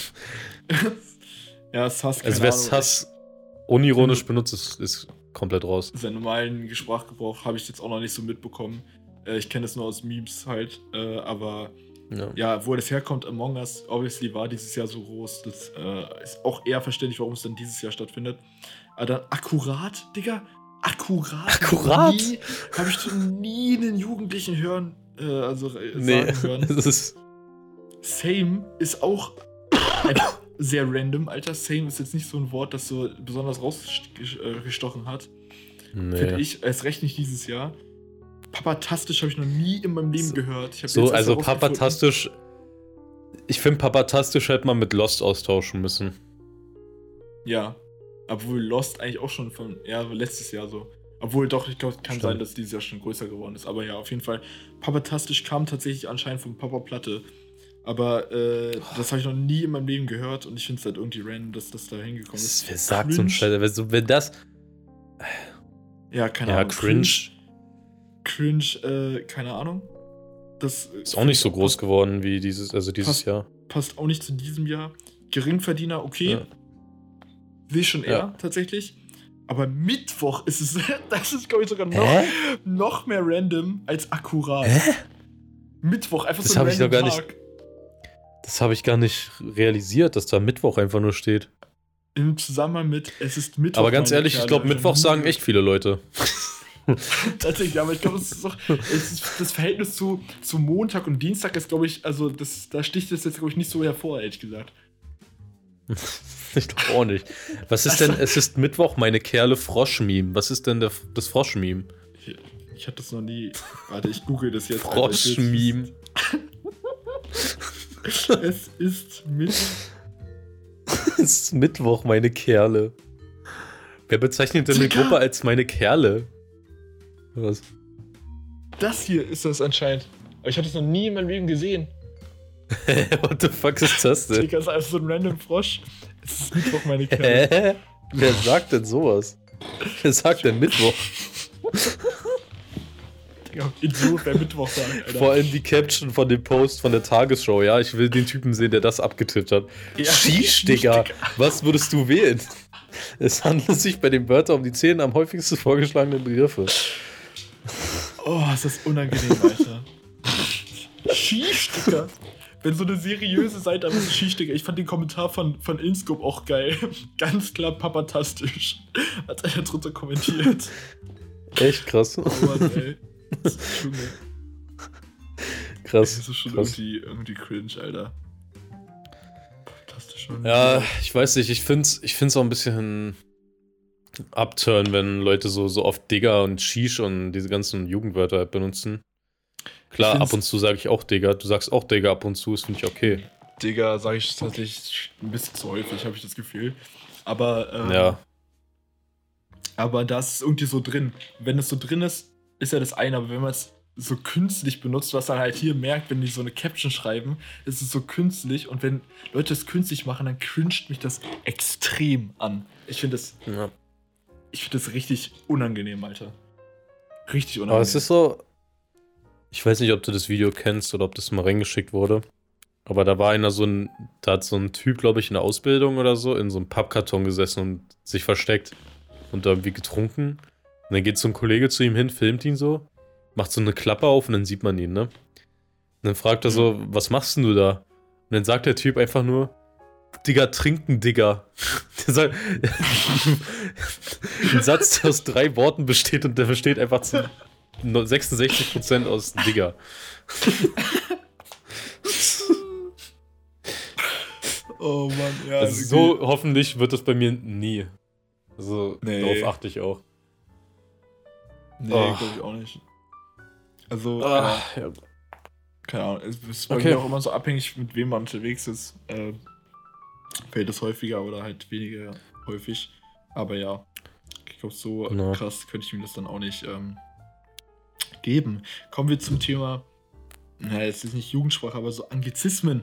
Ja, Sass, keine Also wer Ahnung, Sass unironisch Hm. benutzt, ist, ist komplett raus. Seinen normalen Sprachgebrauch habe ich jetzt auch noch nicht so mitbekommen. Äh, ich kenne das nur aus Memes halt, äh, aber Ja. ja, wo das herkommt, Among Us, obviously war dieses Jahr so groß. Das äh, ist auch eher verständlich, warum es dann dieses Jahr stattfindet. Aber dann akkurat, Digga, akkurat. Akkurat? Nie, habe ich so nie einen Jugendlichen hören, äh, also äh, Nee, sagen hören. das ist. Same ist auch einfach sehr random, Alter. Same ist jetzt nicht so ein Wort, das so besonders rausgestochen hat. Finde Nee. ich, erst recht nicht dieses Jahr. Papatastisch habe ich noch nie in meinem Leben So- gehört. Ich hab So, jetzt erst also herausgefunden- papatastisch. Ich finde, papatastisch hätte man mit Lost austauschen müssen. Ja. Obwohl Lost eigentlich auch schon von, ja, letztes Jahr so. Obwohl doch, ich glaube, kann Stimmt. sein, dass dieses Jahr schon größer geworden ist. Aber ja, auf jeden Fall. Papatastisch kam tatsächlich anscheinend von Papa Platte. Aber äh, das habe ich noch nie in meinem Leben gehört und ich finde es halt irgendwie random, dass das da hingekommen ist. Wer sagt so ein Cringe. Scheiße? Wenn so- Wenn das. Ja, keine Ja, Ahnung. cringe. Cringe, äh, keine Ahnung. Das Ist auch nicht so groß geworden wie dieses, also dieses Passt. Jahr. Passt auch nicht zu diesem Jahr. Geringverdiener, okay. Ja. Will schon eher, Ja. tatsächlich. Aber Mittwoch ist es, das ist, glaube ich, sogar noch, Hä? noch mehr random als akkurat. Hä? Mittwoch, einfach Das so ein hab ich doch random gar nicht- Tag. Das habe ich gar nicht realisiert, dass da Mittwoch einfach nur steht. Im Zusammenhang mit, es ist Mittwoch. Aber ganz meine ehrlich, ich Kerle. glaube, hab Mittwoch noch nie sagen gehört. echt viele Leute. Tatsächlich, aber ich glaube, es ist doch, es ist das Verhältnis zu, zu Montag und Dienstag ist, glaube ich, also das, da sticht es jetzt, glaube ich, nicht so hervor, ehrlich gesagt. Ich glaube auch nicht. Was ist denn, es ist Mittwoch, meine Kerle, Frosch-Meme. Was ist denn der, das Frosch-Meme? Ich, ich hatte das noch nie. Warte, ich google das jetzt. Alter, ich will's- Frosch-Meme. Es ist mit. Es ist Mittwoch, meine Kerle. Wer bezeichnet denn eine Digga. Gruppe als meine Kerle? Was? Das hier ist das anscheinend. Aber ich hatte es noch nie in meinem Leben gesehen. What the fuck ist das denn? Digga, ist einfach so ein random Frosch. Es ist Mittwoch, meine Kerle. Hä? Wer sagt denn sowas? Wer sagt denn Mittwoch? Digga, Idiot, wer Mittwoch sagt, Alter. Vor allem die Caption von dem Post von der Tagesschau. Ja, ich will den Typen sehen, der das abgetippt hat. Ja, Sheesh, Digga. Was würdest du wählen? Es handelt sich bei den Wörtern um die zehn am häufigsten vorgeschlagenen Begriffe. Oh, ist das unangenehm, Alter. Sheesh, Digga. Wenn so eine seriöse Seite einfach so Sheesh, Digga. Ich fand den Kommentar von, von Inscope auch geil. Ganz klar papatastisch. Hat einer drunter kommentiert. Echt krass. Oh Mann, ey. Das ist schon, Krass. das ist schon krass. irgendwie, irgendwie cringe, Alter. Fantastisch. schon. Ja, ich weiß nicht, ich find's, ich find's auch ein bisschen abturn, wenn Leute so, so oft Digger und Sheesh und diese ganzen Jugendwörter halt benutzen. Klar, ab und zu sage ich auch Digger, du sagst auch Digger ab und zu, das finde ich okay. Digga, sage ich tatsächlich ein bisschen zu häufig, habe ich das Gefühl. Aber, ähm, Ja. aber da ist es irgendwie so drin. Wenn es so drin ist, ist ja das eine, aber wenn man es so künstlich benutzt, was man halt hier merkt, wenn die so eine Caption schreiben, ist es so künstlich und wenn Leute es künstlich machen, dann cringet mich das extrem an. Ich finde das, ja. ich finde das richtig unangenehm, Alter. Richtig unangenehm. Aber es ist so, ich weiß nicht, ob du das Video kennst oder ob das mal reingeschickt wurde, aber da war einer so ein, da hat so ein Typ, glaube ich, in der Ausbildung oder so, in so einem Pappkarton gesessen und sich versteckt und da irgendwie getrunken. Und dann geht so ein Kollege zu ihm hin, filmt ihn so, macht so eine Klappe auf und dann sieht man ihn, ne? Und dann fragt er so, was machst denn du da? Und dann sagt der Typ einfach nur, Digga, trinken, Digga. Der sagt, ein Satz, der aus drei Worten besteht und der besteht einfach zu sechsundsechzig Prozent aus Digga. Oh Mann, ja. Also so hoffentlich wird das bei mir nie. Also Nee. darauf achte ich auch. Nee, Oh. glaube ich auch nicht. Also, Ah, äh, ja. keine Ahnung, es ist bei Okay. mir auch immer so abhängig, mit wem man unterwegs ist. Äh, fällt es häufiger oder halt weniger häufig. Aber ja, ich glaube, so Genau. krass könnte ich mir das dann auch nicht ähm, geben. Kommen wir zum Thema, naja, es ist nicht Jugendsprache, aber so Anglizismen.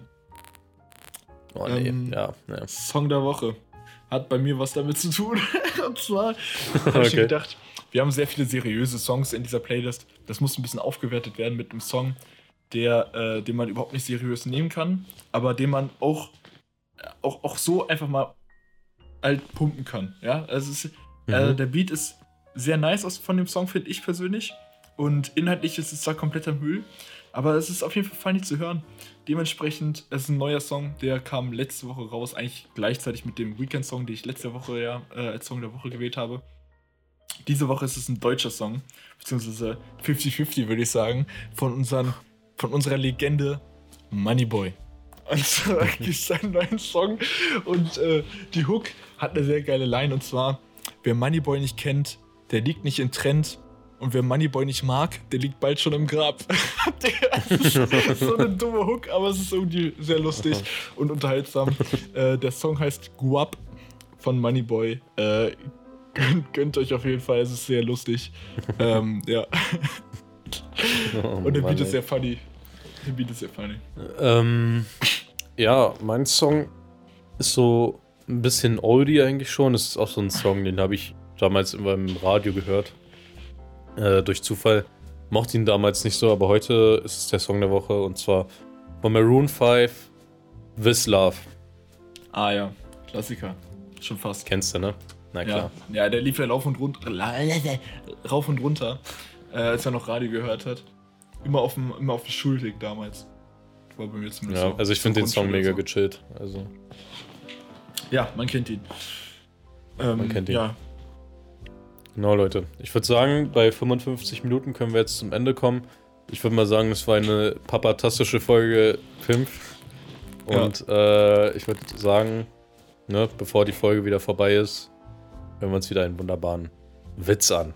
Oh nee, Ähm, ja, ja. Song der Woche. Hat bei mir was damit zu tun. Und zwar habe ich Okay. mir gedacht, wir haben sehr viele seriöse Songs in dieser Playlist. Das muss ein bisschen aufgewertet werden mit einem Song, der, äh, den man überhaupt nicht seriös nehmen kann, aber den man auch, auch, auch so einfach mal halt pumpen kann. Ja? Also es ist, äh, Mhm. der Beat ist sehr nice aus, von dem Song, finde ich persönlich. Und inhaltlich ist es zwar kompletter Müll, aber es ist auf jeden Fall funny zu hören. Dementsprechend, es ist ein neuer Song, der kam letzte Woche raus, eigentlich gleichzeitig mit dem Weekend-Song, den ich letzte Woche ja äh, als Song der Woche gewählt habe. Diese Woche ist es ein deutscher Song, beziehungsweise fünfzig fünfzig würde ich sagen, von, unseren, von unserer Legende Moneyboy. Und zwar gibt es einen neuen Song und äh, die Hook hat eine sehr geile Line und zwar, wer Moneyboy nicht kennt, der liegt nicht in Trend. Und wer Moneyboy nicht mag, der liegt bald schon im Grab. Das ist so eine dumme Hook, aber es ist irgendwie sehr lustig und unterhaltsam. Äh, der Song heißt Guap von Moneyboy. Äh, gönnt, gönnt euch auf jeden Fall, es ist sehr lustig. ähm, ja. Oh, Und der Mann, Beat ist ey. sehr funny. Der Beat ist sehr funny. Ähm, ja, mein Song ist so ein bisschen oldie eigentlich schon. Das ist auch so ein Song, den habe ich damals immer im Radio gehört. Äh, durch Zufall. Mochte ihn damals nicht so, aber heute ist es der Song der Woche und zwar von Maroon fünf, This Love. Ah ja, Klassiker. Schon fast. Kennst du, ne? Na klar. Ja, ja, der lief ja rauf und runter, rauf und runter, äh, als er noch Radio gehört hat. Immer auf dem, immer auf dem Schulweg damals. War bei mir zumindest Ja, so. also ich finde So den Song Grundschule mega und so. gechillt. Also, Ja, man kennt ihn. Ähm, Man kennt ihn. Ja, genau, Leute. Ich würde sagen, bei fünfundfünfzig Minuten können wir jetzt zum Ende kommen. Ich würde mal sagen, das war eine papatastische Folge fünf. Und äh, ich würde sagen, ne, bevor die Folge wieder vorbei ist, hören wir uns wieder einen wunderbaren Witz an.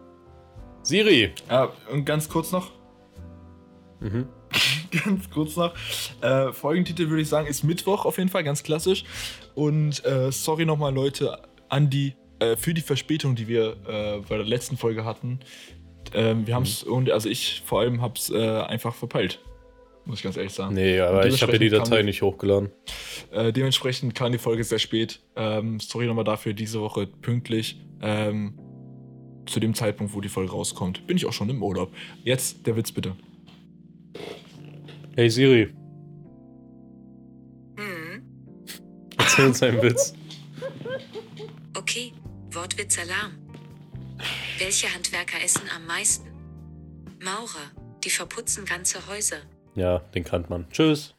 Siri! ja, und ganz kurz noch, Mhm. ganz kurz noch, äh, Folgentitel würde ich sagen, ist Mittwoch auf jeden Fall, ganz klassisch. Und äh, sorry nochmal, Leute, an die, äh, für die Verspätung, die wir äh, bei der letzten Folge hatten. Ähm, wir haben es, also ich vor allem habe es äh, einfach verpeilt. Muss ich ganz ehrlich sagen. Nee, aber ich habe ja die dementsprechend Datei kam- nicht hochgeladen. Äh, dementsprechend kam die Folge sehr spät. Ähm, sorry nochmal dafür, diese Woche pünktlich. Ähm, zu dem Zeitpunkt, wo die Folge rauskommt. Bin ich auch schon im Urlaub. Jetzt der Witz bitte. Hey Siri, Hm, erzähl uns einen Witz. okay, Wortwitz-Alarm. Welche Handwerker essen am meisten? Maurer, die verputzen ganze Häuser. Ja, den kann man. Tschüss.